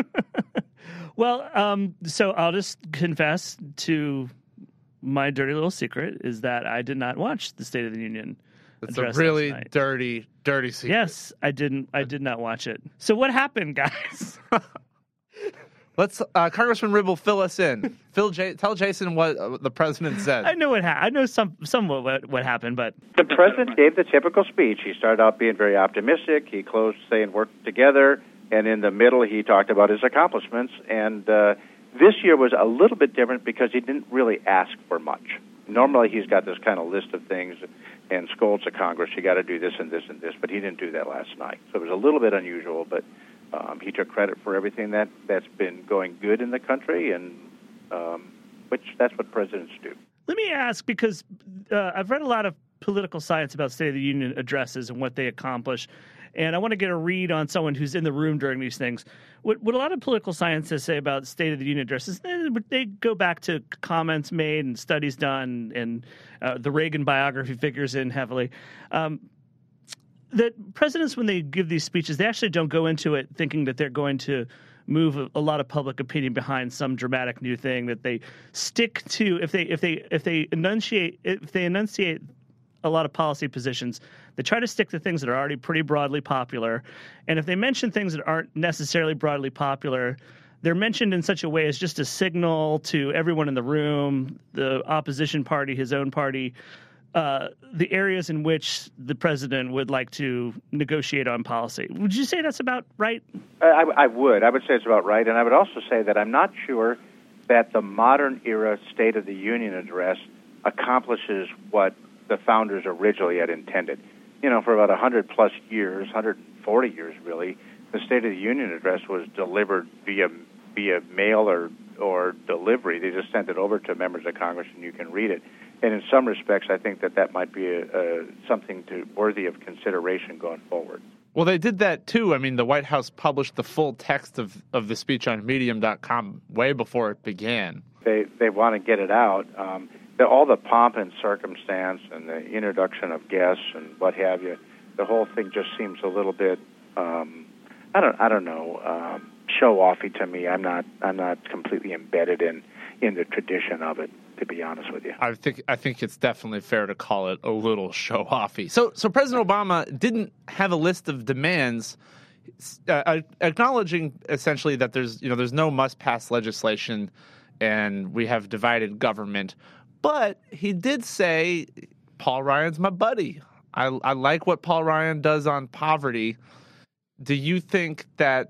Speaker 2: Well, um, so I'll just confess to my dirty little secret is that I did not watch the State of the Union.
Speaker 3: It's a really dirty, dirty secret.
Speaker 2: Yes, I didn't. I did not watch it. So what happened, guys?
Speaker 3: Let's, uh, Congressman Ribble, fill us in. Phil, J- tell Jason what uh, the president said.
Speaker 2: I know what ha- I know some somewhat what, what happened, but
Speaker 11: the president gave the typical speech. He started out being very optimistic. He closed saying work together, and in the middle he talked about his accomplishments. And uh, this year was a little bit different because he didn't really ask for much. Normally he's got this kind of list of things and scolds the Congress. You got to do this and this and this, but he didn't do that last night. So it was a little bit unusual, but. Um, he took credit for everything that, that's been going good in the country, and um, which that's what presidents do.
Speaker 2: Let me ask, because uh, I've read a lot of political science about State of the Union addresses and what they accomplish, and I want to get a read on someone who's in the room during these things. What, what a lot of political scientists say about State of the Union addresses, they, they go back to comments made and studies done, and uh, the Reagan biography figures in heavily. Um, that presidents, when they give these speeches, they actually don't go into it thinking that they're going to move a, a lot of public opinion behind some dramatic new thing. That they stick to if they if they if they enunciate if they enunciate a lot of policy positions, they try to stick to things that are already pretty broadly popular. And if they mention things that aren't necessarily broadly popular, they're mentioned in such a way as just a signal to everyone in the room, the opposition party, his own party. Uh, the areas in which the president would like to negotiate on policy. Would you say that's about right?
Speaker 11: I, I would. I would say it's about right. And I would also say that I'm not sure that the modern era State of the Union address accomplishes what the founders originally had intended. You know, for about one hundred plus years, one hundred forty years really, the State of the Union address was delivered via via mail or, or delivery. They just sent it over to members of Congress and you can read it. And in some respects, I think that that might be a, a, something to, worthy of consideration going forward.
Speaker 3: Well, they did that, too. I mean, the White House published the full text of, of the speech on Medium dot com way before it began.
Speaker 11: They they want to get it out. Um, the, all the pomp and circumstance and the introduction of guests and what have you, the whole thing just seems a little bit, um, I don't I don't know, um, show-offy to me. I'm not I'm not completely embedded in, in the tradition of it, to be honest with you.
Speaker 3: I think I think it's definitely fair to call it a little show-offy. So, so President Obama didn't have a list of demands, uh, acknowledging essentially that there's you know there's no must-pass legislation, and we have divided government. But he did say, Paul Ryan's my buddy. I, I like what Paul Ryan does on poverty. Do you think that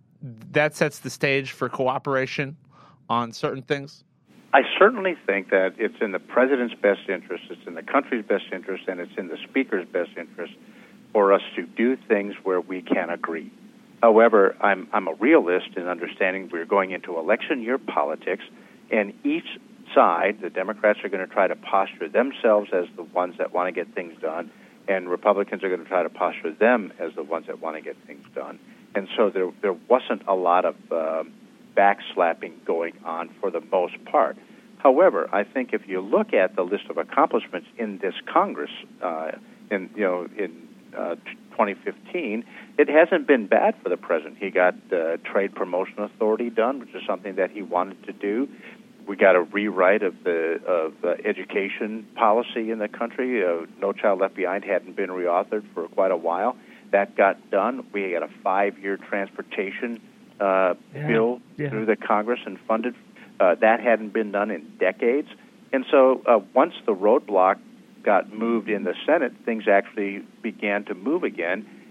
Speaker 3: that sets the stage for cooperation on certain things?
Speaker 11: I certainly think that it's in the president's best interest, it's in the country's best interest, and it's in the speaker's best interest for us to do things where we can agree. However, I'm I'm a realist in understanding we're going into election year politics, and each side, the Democrats are going to try to posture themselves as the ones that want to get things done, and Republicans are going to try to posture them as the ones that want to get things done. And so there there wasn't a lot of uh, backslapping going on for the most part. However, I think if you look at the list of accomplishments in this Congress, uh, in you know in uh, twenty fifteen, it hasn't been bad for the president. He got uh, Trade Promotion Authority done, which is something that he wanted to do. We got a rewrite of the of uh, education policy in the country. Uh, No Child Left Behind hadn't been reauthored for quite a while. That got done. We got a five-year transportation uh,
Speaker 2: yeah.
Speaker 11: bill
Speaker 2: yeah.
Speaker 11: through the Congress and funded. Uh, that hadn't been done in decades. And so uh, once the roadblock got moved in the Senate, things actually began to move again.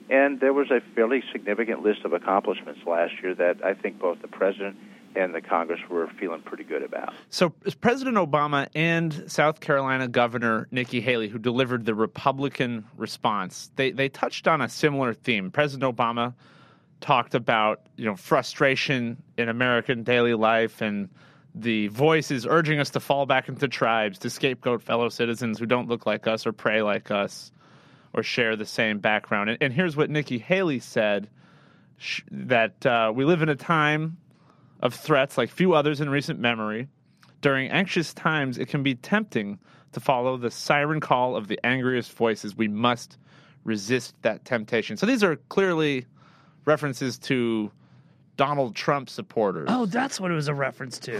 Speaker 11: And there was a fairly significant list of accomplishments last year that I think both the president and the Congress were feeling pretty good about.
Speaker 3: So President Obama and South Carolina Governor Nikki Haley, who delivered the Republican response, they they touched on a similar theme. President Obama talked about, you know, frustration in American daily life and the voices urging us to fall back into tribes, to scapegoat fellow citizens who don't look like us or pray like us or share the same background. And, and here's what Nikki Haley said, sh- that uh, we live in a time of threats like few others in recent memory. During anxious times, it can be tempting to follow the siren call of the angriest voices. We must resist that temptation. So these are clearly references to Donald Trump supporters.
Speaker 2: Oh, that's what it was a reference to.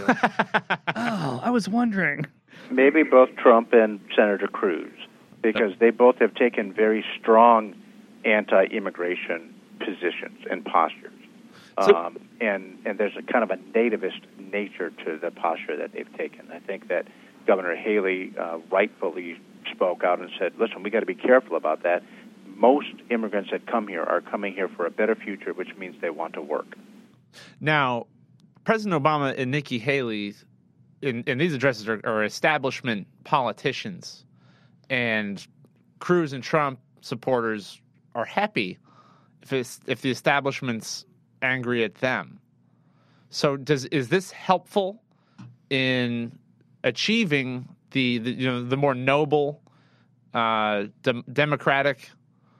Speaker 2: Oh, I was wondering.
Speaker 11: Maybe both Trump and Senator Cruz, because they both have taken very strong anti-immigration positions and postures.
Speaker 3: So,
Speaker 11: um, and, and there's a kind of a nativist nature to the posture that they've taken. I think that Governor Haley uh, rightfully spoke out and said, listen, we got to be careful about that. Most immigrants that come here are coming here for a better future, which means they want to work.
Speaker 3: Now, President Obama and Nikki Haley, in, in these addresses, are, are establishment politicians, and Cruz and Trump supporters are happy if it's, if the establishment's angry at them. So, does is this helpful in achieving the, the you know the more noble uh, de- democratic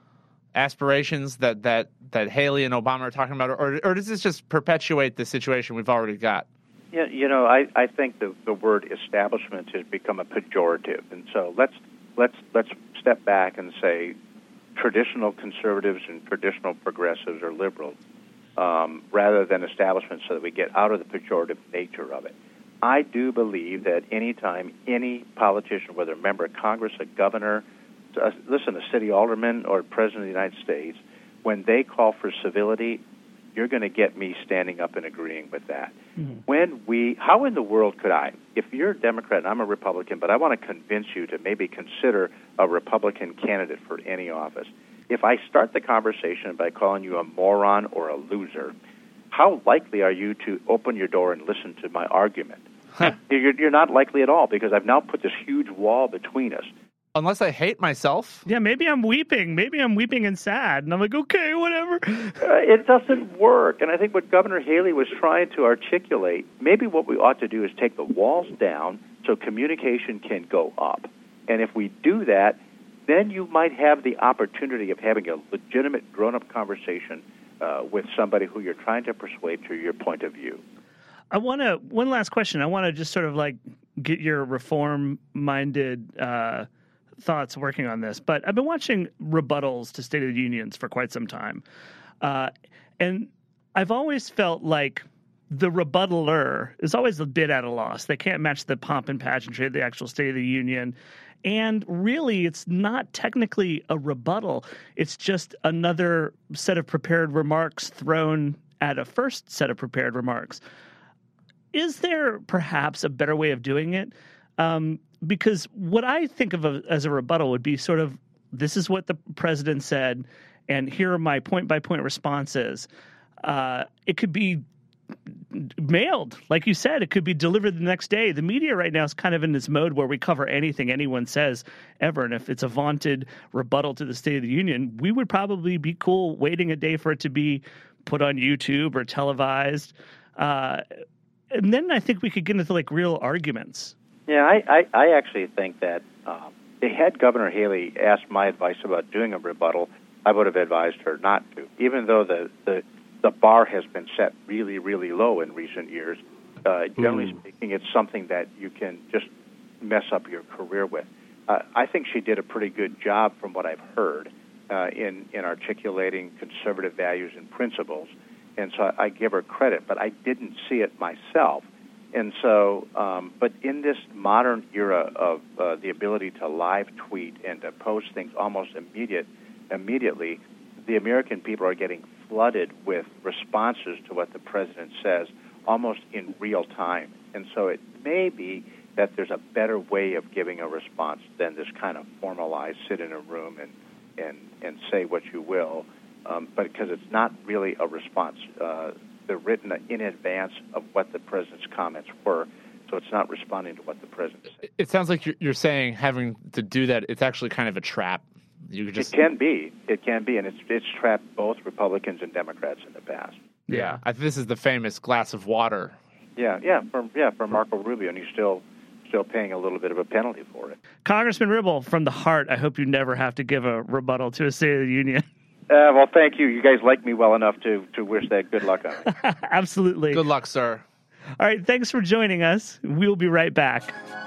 Speaker 3: aspirations that, that, that Haley and Obama are talking about, or, or does this just perpetuate the situation we've already got?
Speaker 11: Yeah, you know, I, I think the, the word establishment has become a pejorative, and so let's let's let's step back and say traditional conservatives and traditional progressives or liberals, um, rather than establishment, so that we get out of the pejorative nature of it. I do believe that anytime any politician, whether a member of Congress, a governor, Uh, listen, a city alderman or president of the United States, when they call for civility, you're going to get me standing up and agreeing with that. Mm-hmm. When we, how in the world could I, if you're a Democrat and I'm a Republican, but I want to convince you to maybe consider a Republican candidate for any office, if I start the conversation by calling you a moron or a loser, how likely are you to open your door and listen to my argument? Huh. You're, you're not likely at all, because I've now put this huge wall between us.
Speaker 3: Unless I hate myself.
Speaker 2: Yeah, maybe I'm weeping. Maybe I'm weeping and sad. And I'm like, okay, whatever.
Speaker 11: Uh, it doesn't work. And I think what Governor Haley was trying to articulate, maybe what we ought to do is take the walls down so communication can go up. And if we do that, then you might have the opportunity of having a legitimate grown-up conversation uh, with somebody who you're trying to persuade to your point of view.
Speaker 2: I want to, one last question. I want to just sort of like get your reform-minded uh thoughts working on this, but I've been watching rebuttals to State of the Unions for quite some time. Uh, and I've always felt like the rebuttaler is always a bit at a loss. They can't match the pomp and pageantry of the actual State of the Union. And really, it's not technically a rebuttal. It's just another set of prepared remarks thrown at a first set of prepared remarks. Is there perhaps a better way of doing it? Um, Because what I think of a, as a rebuttal would be sort of, this is what the president said, and here are my point-by-point responses. Uh, it could be mailed, like you said. It could be delivered the next day. The media right now is kind of in this mode where we cover anything anyone says ever, and if it's a vaunted rebuttal to the State of the Union, we would probably be cool waiting a day for it to be put on YouTube or televised. Uh, and then I think we could get into like real arguments.
Speaker 11: Yeah, I, I, I actually think that um, had Governor Haley asked my advice about doing a rebuttal, I would have advised her not to. Even though the, the, the bar has been set really, really low in recent years, uh, generally mm. speaking, it's something that you can just mess up your career with. Uh, I think she did a pretty good job, from what I've heard, uh, in, in articulating conservative values and principles, and so I, I give her credit, but I didn't see it myself. And so, um, but in this modern era of uh, the ability to live tweet and to post things almost immediate, immediately, the American people are getting flooded with responses to what the president says almost in real time. And so it may be that there's a better way of giving a response than this kind of formalized sit in a room and, and, and say what you will. um, but because it's not really a response. Uh, they're written in advance of what the president's comments were, so it's not responding to what the president said.
Speaker 3: It sounds like you're, you're saying having to do that, it's actually kind of a trap. You could just
Speaker 11: It can be. It can be, and it's it's trapped both Republicans and Democrats in the past.
Speaker 3: Yeah, I think this is the famous glass of water.
Speaker 11: Yeah, yeah, for yeah for Marco Rubio, and he's still still paying a little bit of a penalty for it.
Speaker 2: Congressman Ribble, from the heart, I hope you never have to give a rebuttal to a State of the Union.
Speaker 11: Uh, well, thank you. You guys like me well enough to to wish that good luck on me.
Speaker 2: Absolutely.
Speaker 3: Good luck, sir.
Speaker 2: All right, thanks for joining us. We'll be right back.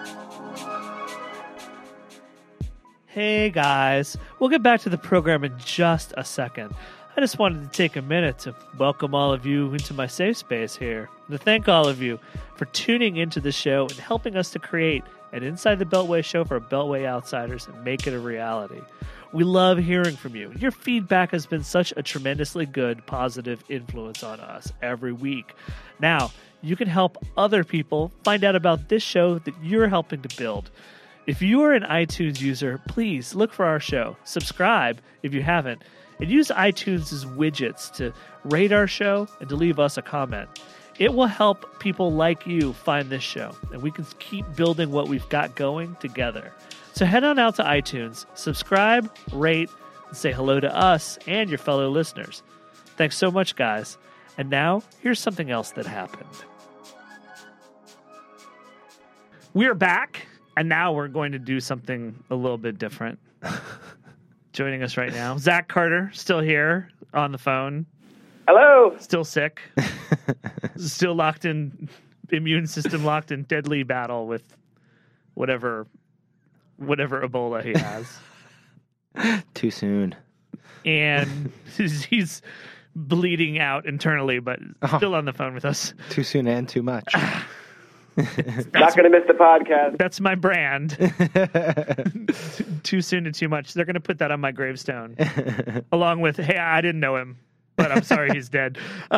Speaker 2: Hey, guys. We'll get back to the program in just a second. I just wanted to take a minute to welcome all of you into my safe space here, and to thank all of you for tuning into the show and helping us to create an Inside the Beltway show for Beltway outsiders and make it a reality. We love hearing from you. Your feedback has been such a tremendously good, positive influence on us every week. Now, you can help other people find out about this show that you're helping to build. If you are an iTunes user, please look for our show, subscribe if you haven't, and use iTunes' widgets to rate our show and to leave us a comment. It will help people like you find this show, and we can keep building what we've got going together. So head on out to iTunes, subscribe, rate, and say hello to us and your fellow listeners. Thanks so much, guys. And now, here's something else that happened. We're back, and now we're going to do something a little bit different. Joining us right now, Zach Carter, still here on the phone.
Speaker 9: Hello.
Speaker 2: Still sick. Still locked in, immune system locked in deadly battle with whatever, whatever Ebola he has.
Speaker 12: Too soon.
Speaker 9: and he's, he's bleeding out internally, but still on the phone with us.
Speaker 12: Too soon and too much.
Speaker 9: Not going to miss the podcast.
Speaker 2: That's my brand. Too soon and too much. They're going to put that on my gravestone, along with, hey, I didn't know him, but I'm sorry he's dead.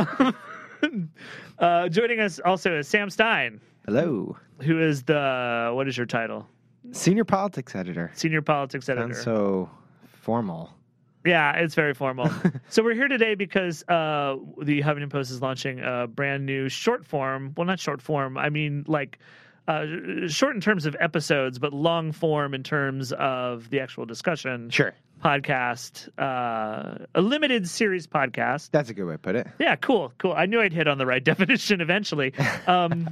Speaker 2: uh, joining us also is Sam Stein.
Speaker 12: Hello.
Speaker 2: Who is the, what is your title?
Speaker 12: Senior politics editor.
Speaker 2: Senior politics editor.
Speaker 12: Sounds so formal.
Speaker 2: Yeah, it's very formal. So we're here today because uh, the Huffington Post is launching a brand new short form. Well, not short form. I mean, like uh, short in terms of episodes, but long form in terms of the actual discussion.
Speaker 12: Sure.
Speaker 2: Podcast, uh, a limited series podcast.
Speaker 12: That's a good way to put it.
Speaker 2: Yeah, cool, cool. I knew I'd hit on the right definition eventually. Um,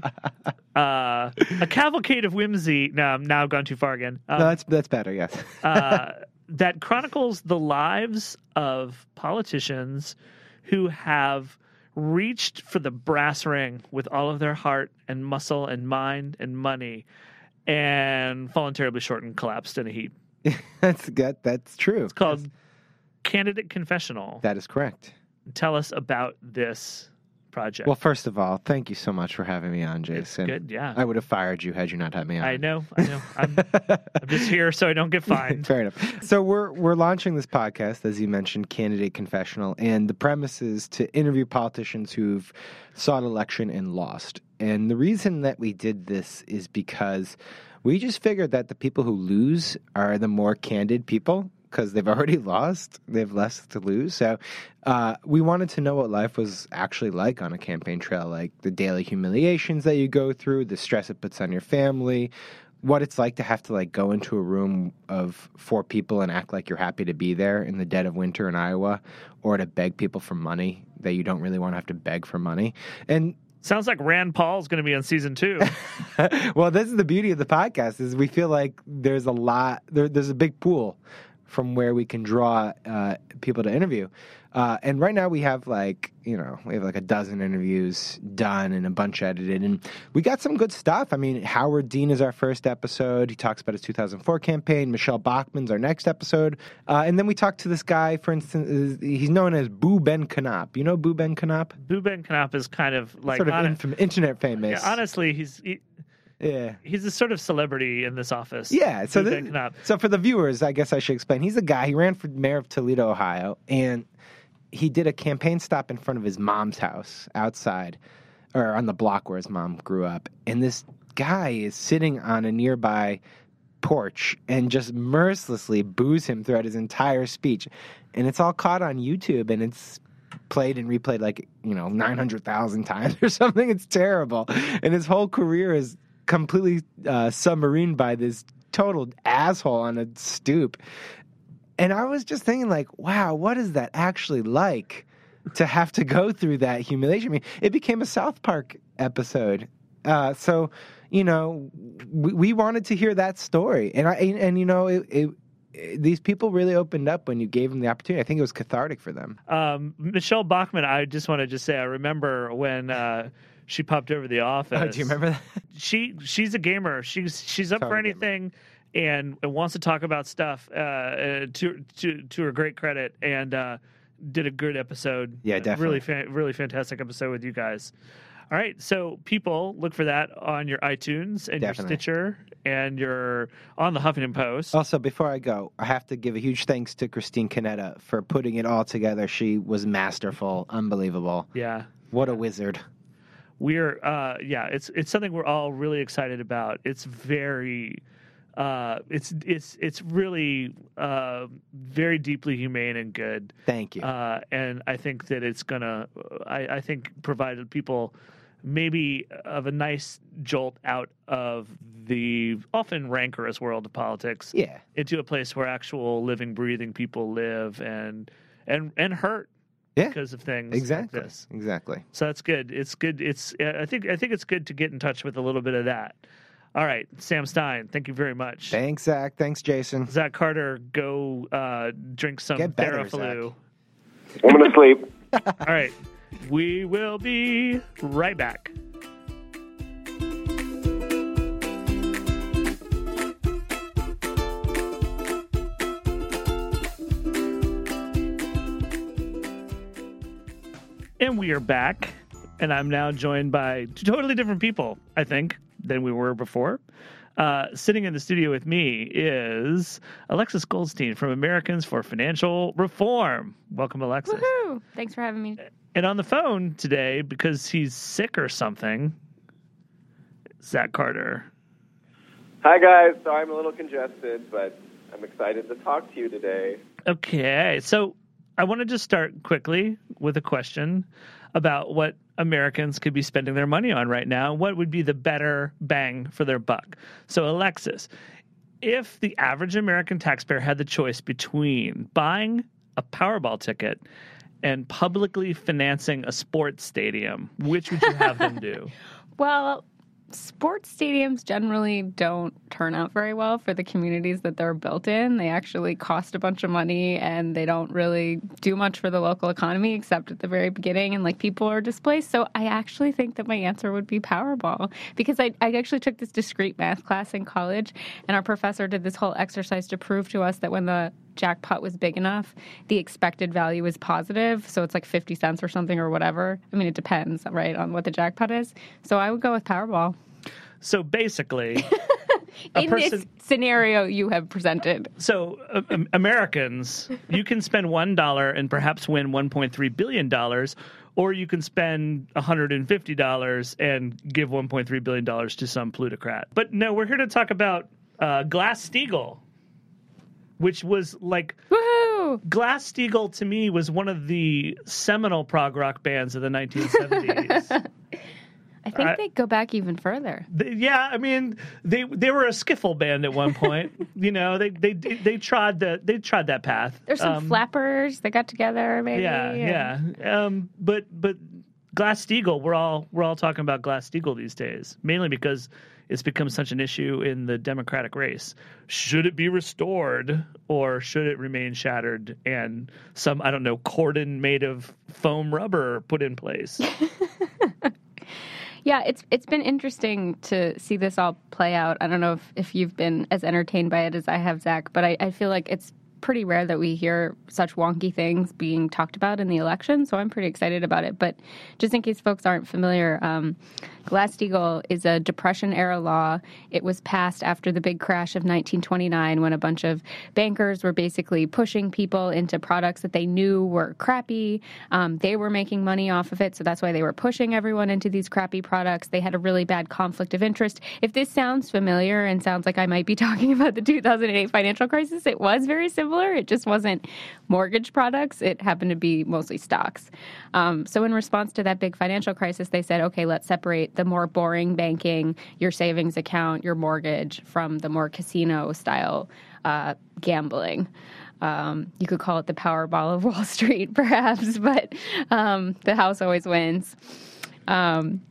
Speaker 2: uh, a cavalcade of whimsy. No, I'm now gone too far again. Um,
Speaker 12: no, that's that's better. Yes.
Speaker 2: uh, that chronicles the lives of politicians who have reached for the brass ring with all of their heart and muscle and mind and money, and fallen terribly short and collapsed in a heap.
Speaker 12: that's good. That's true.
Speaker 2: It's called
Speaker 12: yes.
Speaker 2: Candidate Confessional.
Speaker 12: That is correct.
Speaker 2: Tell us about this project.
Speaker 12: Well, first of all, thank you so much for having me on, Jason.
Speaker 2: It's good, yeah.
Speaker 12: I would have fired you had you not had me on.
Speaker 2: I know, I know. I'm, I'm just here so I don't get fined.
Speaker 12: Fair enough. So we're we're launching this podcast, as you mentioned, Candidate Confessional, and the premise is to interview politicians who've sought election and lost. And the reason that we did this is because we just figured that the people who lose are the more candid people because they've already lost. They have less to lose. So uh, we wanted to know what life was actually like on a campaign trail, like the daily humiliations that you go through, the stress it puts on your family, what it's like to have to like go into a room of four people and act like you're happy to be there in the dead of winter in Iowa, or to beg people for money that you don't really want to have to beg for money. And
Speaker 2: sounds like Rand Paul's going to be on season two.
Speaker 12: Well, this is the beauty of the podcast is we feel like there's a lot, there, there's a big pool from where we can draw uh, people to interview. Uh, and right now we have like, you know, we have like a dozen interviews done and a bunch edited. And we got some good stuff. I mean, Howard Dean is our first episode. He talks about his two thousand four campaign. Michelle Bachmann's our next episode. Uh, and then we talked to this guy, for instance, he's known as Boo Ben Kanop. You know Boo Ben Kanop?
Speaker 2: Boo Ben Kanop is kind of like...
Speaker 12: Sort of
Speaker 2: on,
Speaker 12: infam- internet famous.
Speaker 2: Yeah, honestly, he's... He,
Speaker 12: Yeah,
Speaker 2: he's a sort of celebrity in this office.
Speaker 12: Yeah, so
Speaker 2: this,
Speaker 12: so for the viewers, I guess I should explain. He's a guy. He ran for mayor of Toledo, Ohio, and he did a campaign stop in front of his mom's house outside, or on the block where his mom grew up. And this guy is sitting on a nearby porch and just mercilessly boos him throughout his entire speech. And it's all caught on YouTube, and it's played and replayed like, you know, nine hundred thousand times or something. It's terrible. And his whole career is completely uh, submarined by this total asshole on a stoop. And I was just thinking, like, wow, what is that actually like to have to go through that humiliation? I mean, it became a South Park episode. Uh, so, you know, we, we wanted to hear that story. And, I, and, and you know, it, it these people really opened up when you gave them the opportunity. I think it was cathartic for them.
Speaker 2: Um, Michelle Bachmann, I just want to just say, I remember when uh, she popped over the office.
Speaker 12: Oh, do you remember that?
Speaker 2: She she's a gamer. She's she's up
Speaker 12: Totally
Speaker 2: for anything, and, and wants to talk about stuff. Uh, uh, to to to her great credit, and uh, did a good episode.
Speaker 12: Yeah, definitely.
Speaker 2: Really, fa- really fantastic episode with you guys. All right, so people, look for that on your iTunes and
Speaker 12: Definitely.
Speaker 2: your Stitcher and your on the Huffington Post.
Speaker 12: Also, before I go, I have to give a huge thanks to Christine Canetta for putting it all together. She was masterful, unbelievable.
Speaker 2: Yeah,
Speaker 12: what a wizard.
Speaker 2: We're uh, yeah, it's it's something we're all really excited about. It's very, uh, it's it's it's really uh, very deeply humane and good.
Speaker 12: Thank you.
Speaker 2: Uh, and I think that it's gonna, I, I think, provided people maybe of a nice jolt out of the often rancorous world of politics,
Speaker 12: yeah,
Speaker 2: into a place where actual living, breathing people live and and and hurt,
Speaker 12: yeah,
Speaker 2: because of things
Speaker 12: exactly,
Speaker 2: like this.
Speaker 12: Exactly.
Speaker 2: So that's good. It's good. It's I think I think it's good to get in touch with a little bit of that. All right, Sam Stein, thank you very much.
Speaker 12: Thanks, Zach. Thanks, Jason.
Speaker 2: Zach Carter, go uh, drink some
Speaker 12: Get better,
Speaker 2: Theraflu.
Speaker 9: I'm going to sleep.
Speaker 2: All right. We will be right back. And we are back. And I'm now joined by two totally different people, I think, than we were before. Uh, sitting in the studio with me is Alexis Goldstein from Americans for Financial Reform. Welcome, Alexis.
Speaker 13: Woohoo! Thanks for having me.
Speaker 2: And on the phone today, because he's sick or something, Zach Carter.
Speaker 9: Hi, guys. Sorry I'm a little congested, but I'm excited to talk to you today.
Speaker 2: Okay, so I want to just start quickly with a question about what Americans could be spending their money on right now. What would be the better bang for their buck? So, Alexis, if the average American taxpayer had the choice between buying a Powerball ticket and publicly financing a sports stadium, which would you have them do?
Speaker 13: Well, sports stadiums generally don't turn out very well for the communities that they're built in. They actually cost a bunch of money, and they don't really do much for the local economy except at the very beginning, and like people are displaced. So I actually think that my answer would be Powerball, because I, I actually took this discrete math class in college, and our professor did this whole exercise to prove to us that when the jackpot was big enough, the expected value is positive. So it's like fifty cents or something or whatever. I mean, it depends, right, on what the jackpot is. So I would go with Powerball.
Speaker 2: So basically, a
Speaker 13: in
Speaker 2: person,
Speaker 13: this scenario you have presented.
Speaker 2: So uh, um, Americans, you can spend one dollar and perhaps win one point three billion dollars, or you can spend one hundred fifty dollars and give one point three billion dollars to some plutocrat. But no, we're here to talk about uh, Glass-Steagall, which was like,
Speaker 13: woohoo!
Speaker 2: Glass-Steagall to me was one of the seminal prog rock bands of the nineteen seventies.
Speaker 13: I think
Speaker 2: I,
Speaker 13: they go back even further.
Speaker 2: They, yeah, I mean, they they were a skiffle band at one point. you know, they they they tried the they tried that path.
Speaker 13: There's some
Speaker 2: um,
Speaker 13: flappers. They got together, maybe.
Speaker 2: Yeah,
Speaker 13: and...
Speaker 2: yeah. Um, but but Glass-Steagall, we're all we're all talking about Glass-Steagall these days, mainly because it's become such an issue in the Democratic race. Should it be restored, or should it remain shattered and some, I don't know, cordon made of foam rubber put in place?
Speaker 13: Yeah, it's it's been interesting to see this all play out. I don't know if, if you've been as entertained by it as I have, Zach, but I, I feel like it's pretty rare that we hear such wonky things being talked about in the election, so I'm pretty excited about it. But just in case folks aren't familiar, um, Glass-Steagall is a Depression-era law. It was passed after the big crash of nineteen twenty-nine when a bunch of bankers were basically pushing people into products that they knew were crappy. Um, they were making money off of it, so that's why they were pushing everyone into these crappy products. They had a really bad conflict of interest. If this sounds familiar and sounds like I might be talking about the two thousand eight financial crisis, it was very similar. It just wasn't mortgage products. It happened to be mostly stocks. Um, so in response to that big financial crisis, they said, okay, let's separate the more boring banking, your savings account, your mortgage, from the more casino-style uh, gambling. Um, you could call it the Powerball of Wall Street, perhaps, but um, the house always wins. Um,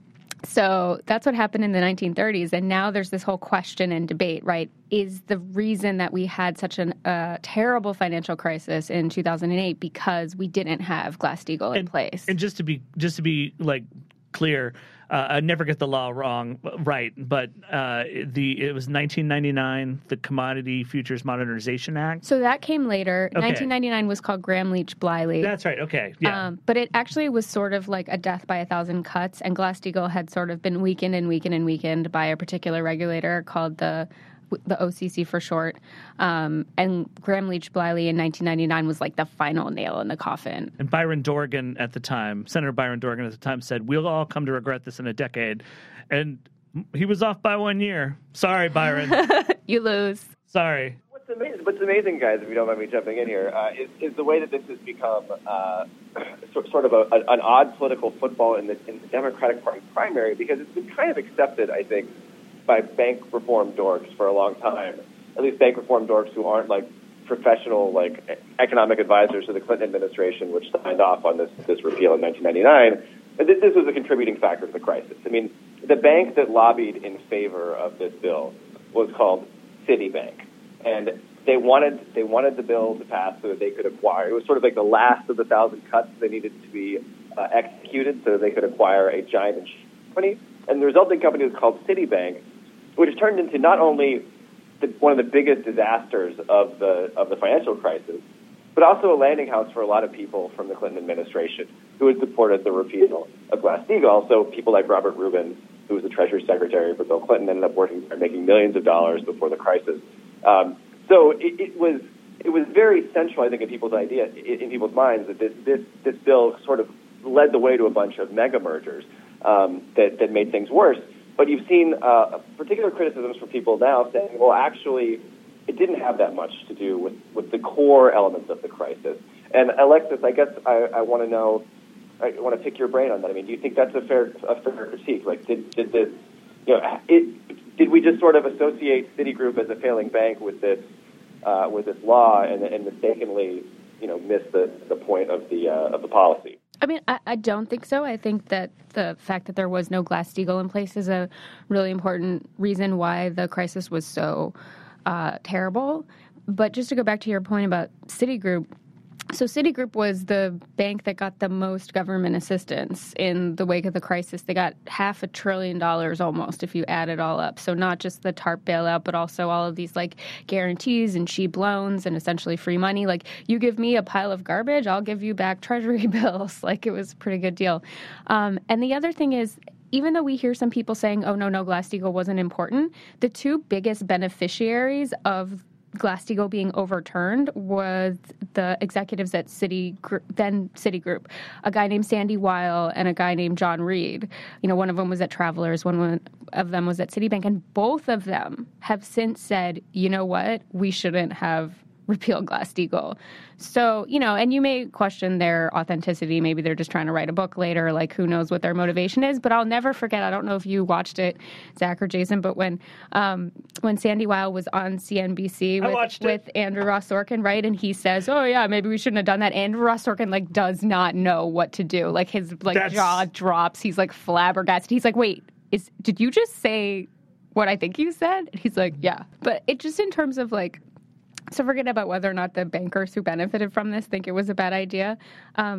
Speaker 13: so that's what happened in the nineteen thirties. And now there's this whole question and debate, right? Is the reason that we had such a uh, terrible financial crisis in two thousand eight because we didn't have Glass-Steagall in
Speaker 2: and,
Speaker 13: place?
Speaker 2: And just to be just to be like clear, uh, I never get the law wrong, right? But uh, the it was nineteen ninety-nine, the Commodity Futures Modernization Act.
Speaker 13: So that came later.
Speaker 2: Okay.
Speaker 13: nineteen ninety-nine was called Gramm-Leach-Bliley.
Speaker 2: That's right. Okay. Yeah.
Speaker 13: Um, but it actually was sort of like a death by a thousand cuts, and Glass-Steagall had sort of been weakened and weakened and weakened by a particular regulator called the the O C C for short. Um, and Gramm-Leach-Bliley in nineteen ninety-nine was like the final nail in the coffin.
Speaker 2: And Byron Dorgan at the time, Senator Byron Dorgan at the time said, we'll all come to regret this in a decade. And he was off by one year. Sorry, Byron.
Speaker 13: You lose.
Speaker 2: Sorry.
Speaker 9: What's amazing, what's amazing, guys, if you don't mind me jumping in here, uh, is, is the way that this has become uh, sort of a, a, an odd political football in the, in the Democratic Party primary, because it's been kind of accepted, I think, by bank reform dorks for a long time. At least bank reform dorks who aren't like professional, like economic advisors to the Clinton administration, which signed off on this this repeal in nineteen ninety-nine. But this, this was a contributing factor to the crisis. I mean, the bank that lobbied in favor of this bill was called Citibank, and they wanted they wanted the bill to pass so that they could acquire. It was sort of like the last of the thousand cuts that needed to be uh, executed so that they could acquire a giant insurance company. And the resulting company was called Citibank, which turned into not only the, one of the biggest disasters of the of the financial crisis, but also a landing house for a lot of people from the Clinton administration who had supported the repeal of Glass-Steagall. So people like Robert Rubin, who was the Treasury Secretary for Bill Clinton, ended up working there, making millions of dollars before the crisis. Um, so it, it was it was very central, I think, in people's idea, in, in people's minds, that this this this bill sort of led the way to a bunch of mega mergers um, that that made things worse. But you've seen uh, particular criticisms from people now saying, well, actually, it didn't have that much to do with, with the core elements of the crisis. And Alexis, I guess I, I want to know, I want to pick your brain on that. I mean, do you think that's a fair a fair critique? Like, did did this, you know, it, did we just sort of associate Citigroup as a failing bank with this uh, with this law and, and mistakenly, you know, miss the, the point of the uh, of the policy?
Speaker 13: I mean, I, I don't think so. I think that the fact that there was no Glass-Steagall in place is a really important reason why the crisis was so uh, terrible. But just to go back to your point about Citigroup, so Citigroup was the bank that got the most government assistance in the wake of the crisis. They got half a trillion dollars almost, if you add it all up. So not just the TARP bailout, but also all of these like guarantees and cheap loans and essentially free money. Like, you give me a pile of garbage, I'll give you back treasury bills. Like, it was a pretty good deal. Um, and the other thing is, even though we hear some people saying, oh, no, no, Glass-Steagall wasn't important, the two biggest beneficiaries of Glass-Steagall being overturned was the executives at Citigroup, then Citigroup, a guy named Sandy Weil and a guy named John Reed. You know, one of them was at Travelers, one of them was at Citibank, and both of them have since said, you know what, we shouldn't have repealed Glass-Steagall. So, you know, and you may question their authenticity. Maybe they're just trying to write a book later. Like, who knows what their motivation is? But I'll never forget. I don't know if you watched it, Zach or Jason, but when um, when Sandy Weil was on C N B C with, with Andrew Ross Sorkin, right? And he says, "Oh yeah, maybe we shouldn't have done that." Andrew Ross Sorkin like does not know what to do. Like, his like That's... jaw drops. He's like flabbergasted. He's like, "Wait, is did you just say what I think you said?" And he's like, "Yeah." But it just in terms of like. So forget about whether or not the bankers who benefited from this think it was a bad idea. Um,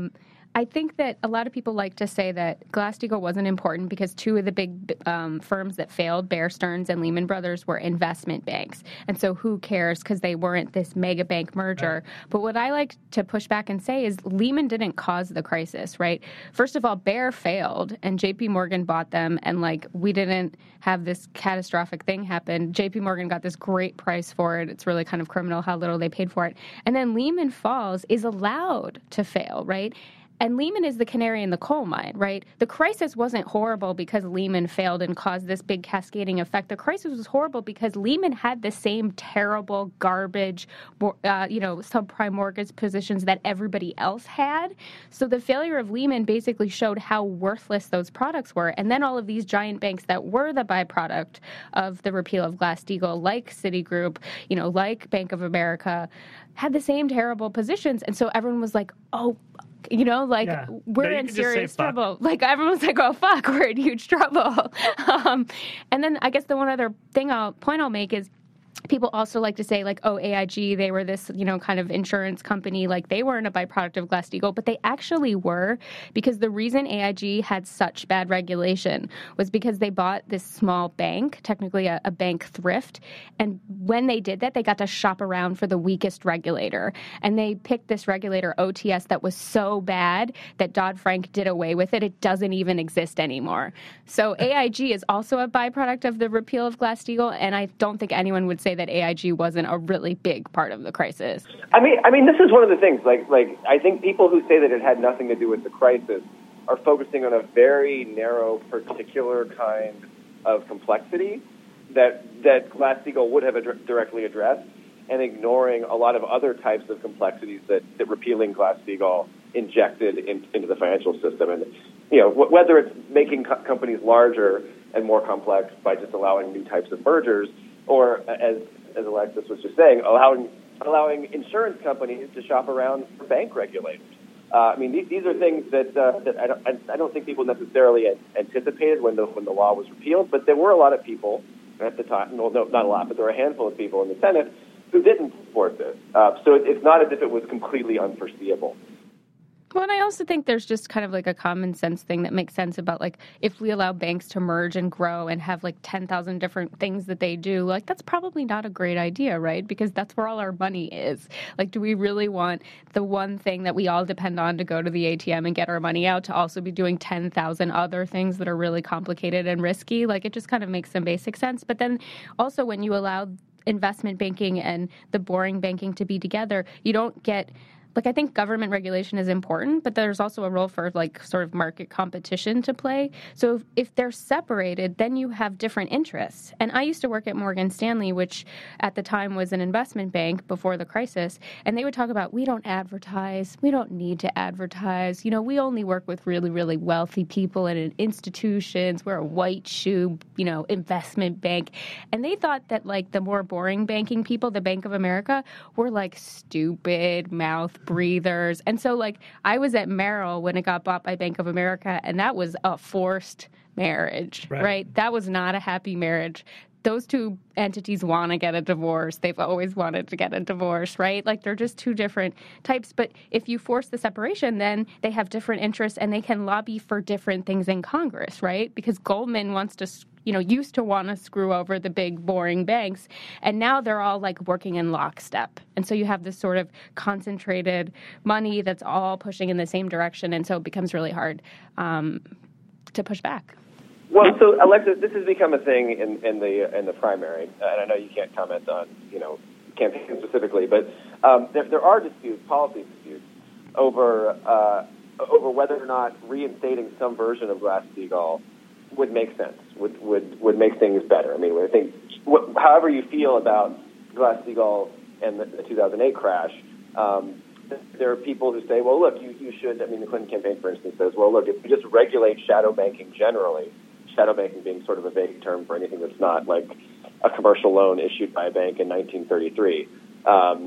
Speaker 13: I think that a lot of people like to say that Glass-Steagall wasn't important because two of the big um, firms that failed, Bear Stearns and Lehman Brothers, were investment banks. And so who cares because they weren't this mega bank merger. Right. But what I like to push back and say is Lehman didn't cause the crisis, right? First of all, Bear failed and J P Morgan bought them, and like we didn't have this catastrophic thing happen. J P Morgan got this great price for it. It's really kind of criminal how little they paid for it. And then Lehman Falls is allowed to fail, right? And Lehman is the canary in the coal mine, right? The crisis wasn't horrible because Lehman failed and caused this big cascading effect. The crisis was horrible because Lehman had the same terrible, garbage, uh, you know, subprime mortgage positions that everybody else had. So the failure of Lehman basically showed how worthless those products were. And then all of these giant banks that were the byproduct of the repeal of Glass-Steagall, like Citigroup, you know, like Bank of America, had the same terrible positions. And so everyone was like, oh, you know, like, yeah. we're no, in serious trouble. Like, everyone's like, oh, fuck, we're in huge trouble. um, and then I guess the one other thing I'll, point I'll make is people also like to say, like, oh, A I G, they were this, you know, kind of insurance company. Like, they weren't a byproduct of Glass-Steagall, but they actually were, because the reason A I G had such bad regulation was because they bought this small bank, technically a, a bank thrift. And when they did that, they got to shop around for the weakest regulator. And they picked this regulator, O T S, that was so bad that Dodd-Frank did away with it. It doesn't even exist anymore. So A I G is also a byproduct of the repeal of Glass-Steagall, and I don't think anyone would say that A I G wasn't a really big part of the crisis.
Speaker 9: I mean, I mean, this is one of the things. Like, like I think people who say that it had nothing to do with the crisis are focusing on a very narrow, particular kind of complexity that that Glass-Steagall would have ad- directly addressed, and ignoring a lot of other types of complexities that, that repealing Glass-Steagall injected in, into the financial system. And you know, wh- whether it's making co- companies larger and more complex by just allowing new types of mergers, or as as Alexis was just saying, allowing allowing insurance companies to shop around for bank regulators. Uh, I mean, these, these are things that uh, that I don't I, I don't think people necessarily anticipated when the when the law was repealed. But there were a lot of people at the time. No, no, not a lot, but there were a handful of people in the Senate who didn't support this. Uh, so it, it's not as if it was completely unforeseeable.
Speaker 13: Well, and I also think there's just kind of like a common sense thing that makes sense about, like, if we allow banks to merge and grow and have like ten thousand different things that they do, like, that's probably not a great idea, right? Because that's where all our money is. Like, do we really want the one thing that we all depend on to go to the A T M and get our money out to also be doing ten thousand other things that are really complicated and risky? Like, it just kind of makes some basic sense. But then also when you allow investment banking and the boring banking to be together, you don't get... Like, I think government regulation is important, but there's also a role for, like, sort of market competition to play. So if, if they're separated, then you have different interests. And I used to work at Morgan Stanley, which at the time was an investment bank before the crisis, and they would talk about, we don't advertise, we don't need to advertise, you know, we only work with really, really wealthy people and in institutions, we're a white shoe, you know, investment bank. And they thought that, like, the more boring banking people, the Bank of America, were, like, stupid, mouth breathers. And so, like, I was at Merrill when it got bought by Bank of America, and that was a forced marriage, right? right? That was not a happy marriage. Those two entities want to get a divorce. They've always wanted to get a divorce, right? Like, they're just two different types. But if you force the separation, then they have different interests and they can lobby for different things in Congress, right? Because Goldman wants to, you know, used to want to screw over the big, boring banks. And now they're all, like, working in lockstep. And so you have this sort of concentrated money that's all pushing in the same direction. And so it becomes really hard um, to push back.
Speaker 9: Well, so Alexis, this has become a thing in, in the in the primary, and I know you can't comment on, you know, campaigns specifically, but um, there, there are disputes, policy disputes, over uh, over whether or not reinstating some version of Glass-Steagall would make sense, would would would make things better. I mean, I think wh- however you feel about Glass-Steagall and the, the two thousand eight crash. Um, There are people who say, well, look, you, you should, I mean, the Clinton campaign, for instance, says, well, look, if you just regulate shadow banking generally, shadow banking being sort of a vague term for anything that's not like a commercial loan issued by a bank in nineteen thirty-three. Um,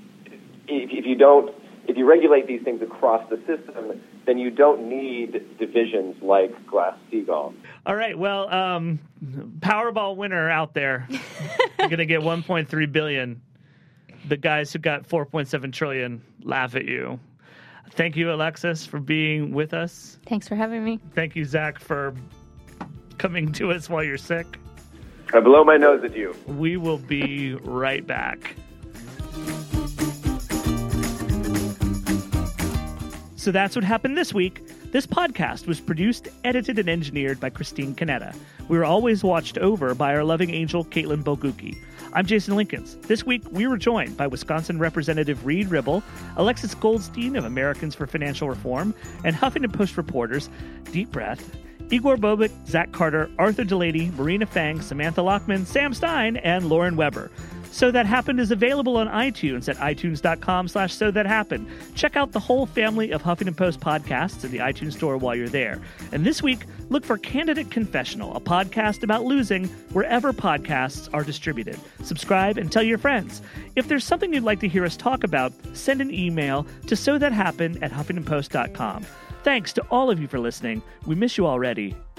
Speaker 9: if, if you don't, if you regulate these things across the system, then you don't need divisions like Glass-Steagall.
Speaker 2: All right, well, um, Powerball winner out there, you're going to get one point three billion dollars. The guys who got four point seven trillion dollars laugh at you. Thank you, Alexis, for being with us.
Speaker 13: Thanks for having me.
Speaker 2: Thank you, Zach, for coming to us while you're sick.
Speaker 9: I blow my nose at you.
Speaker 2: We will be right back. So that's what happened this week. This podcast was produced, edited, and engineered by Christine Canetta. We were always watched over by our loving angel, Caitlin Bogucki. I'm Jason Linkins. This week, we were joined by Wisconsin Representative Reed Ribble, Alexis Goldstein of Americans for Financial Reform, and Huffington Post reporters Deep Breath, Igor Bobik, Zach Carter, Arthur Delaney, Marina Fang, Samantha Lockman, Sam Stein, and Lauren Weber. So That Happened is available on iTunes at itunes.com slash so that happened. Check out the whole family of Huffington Post podcasts in the iTunes store while you're there. And this week, look for Candidate Confessional, a podcast about losing wherever podcasts are distributed. Subscribe and tell your friends. If there's something you'd like to hear us talk about, send an email to so that happened at huffington post dot com. Thanks to all of you for listening. We miss you already,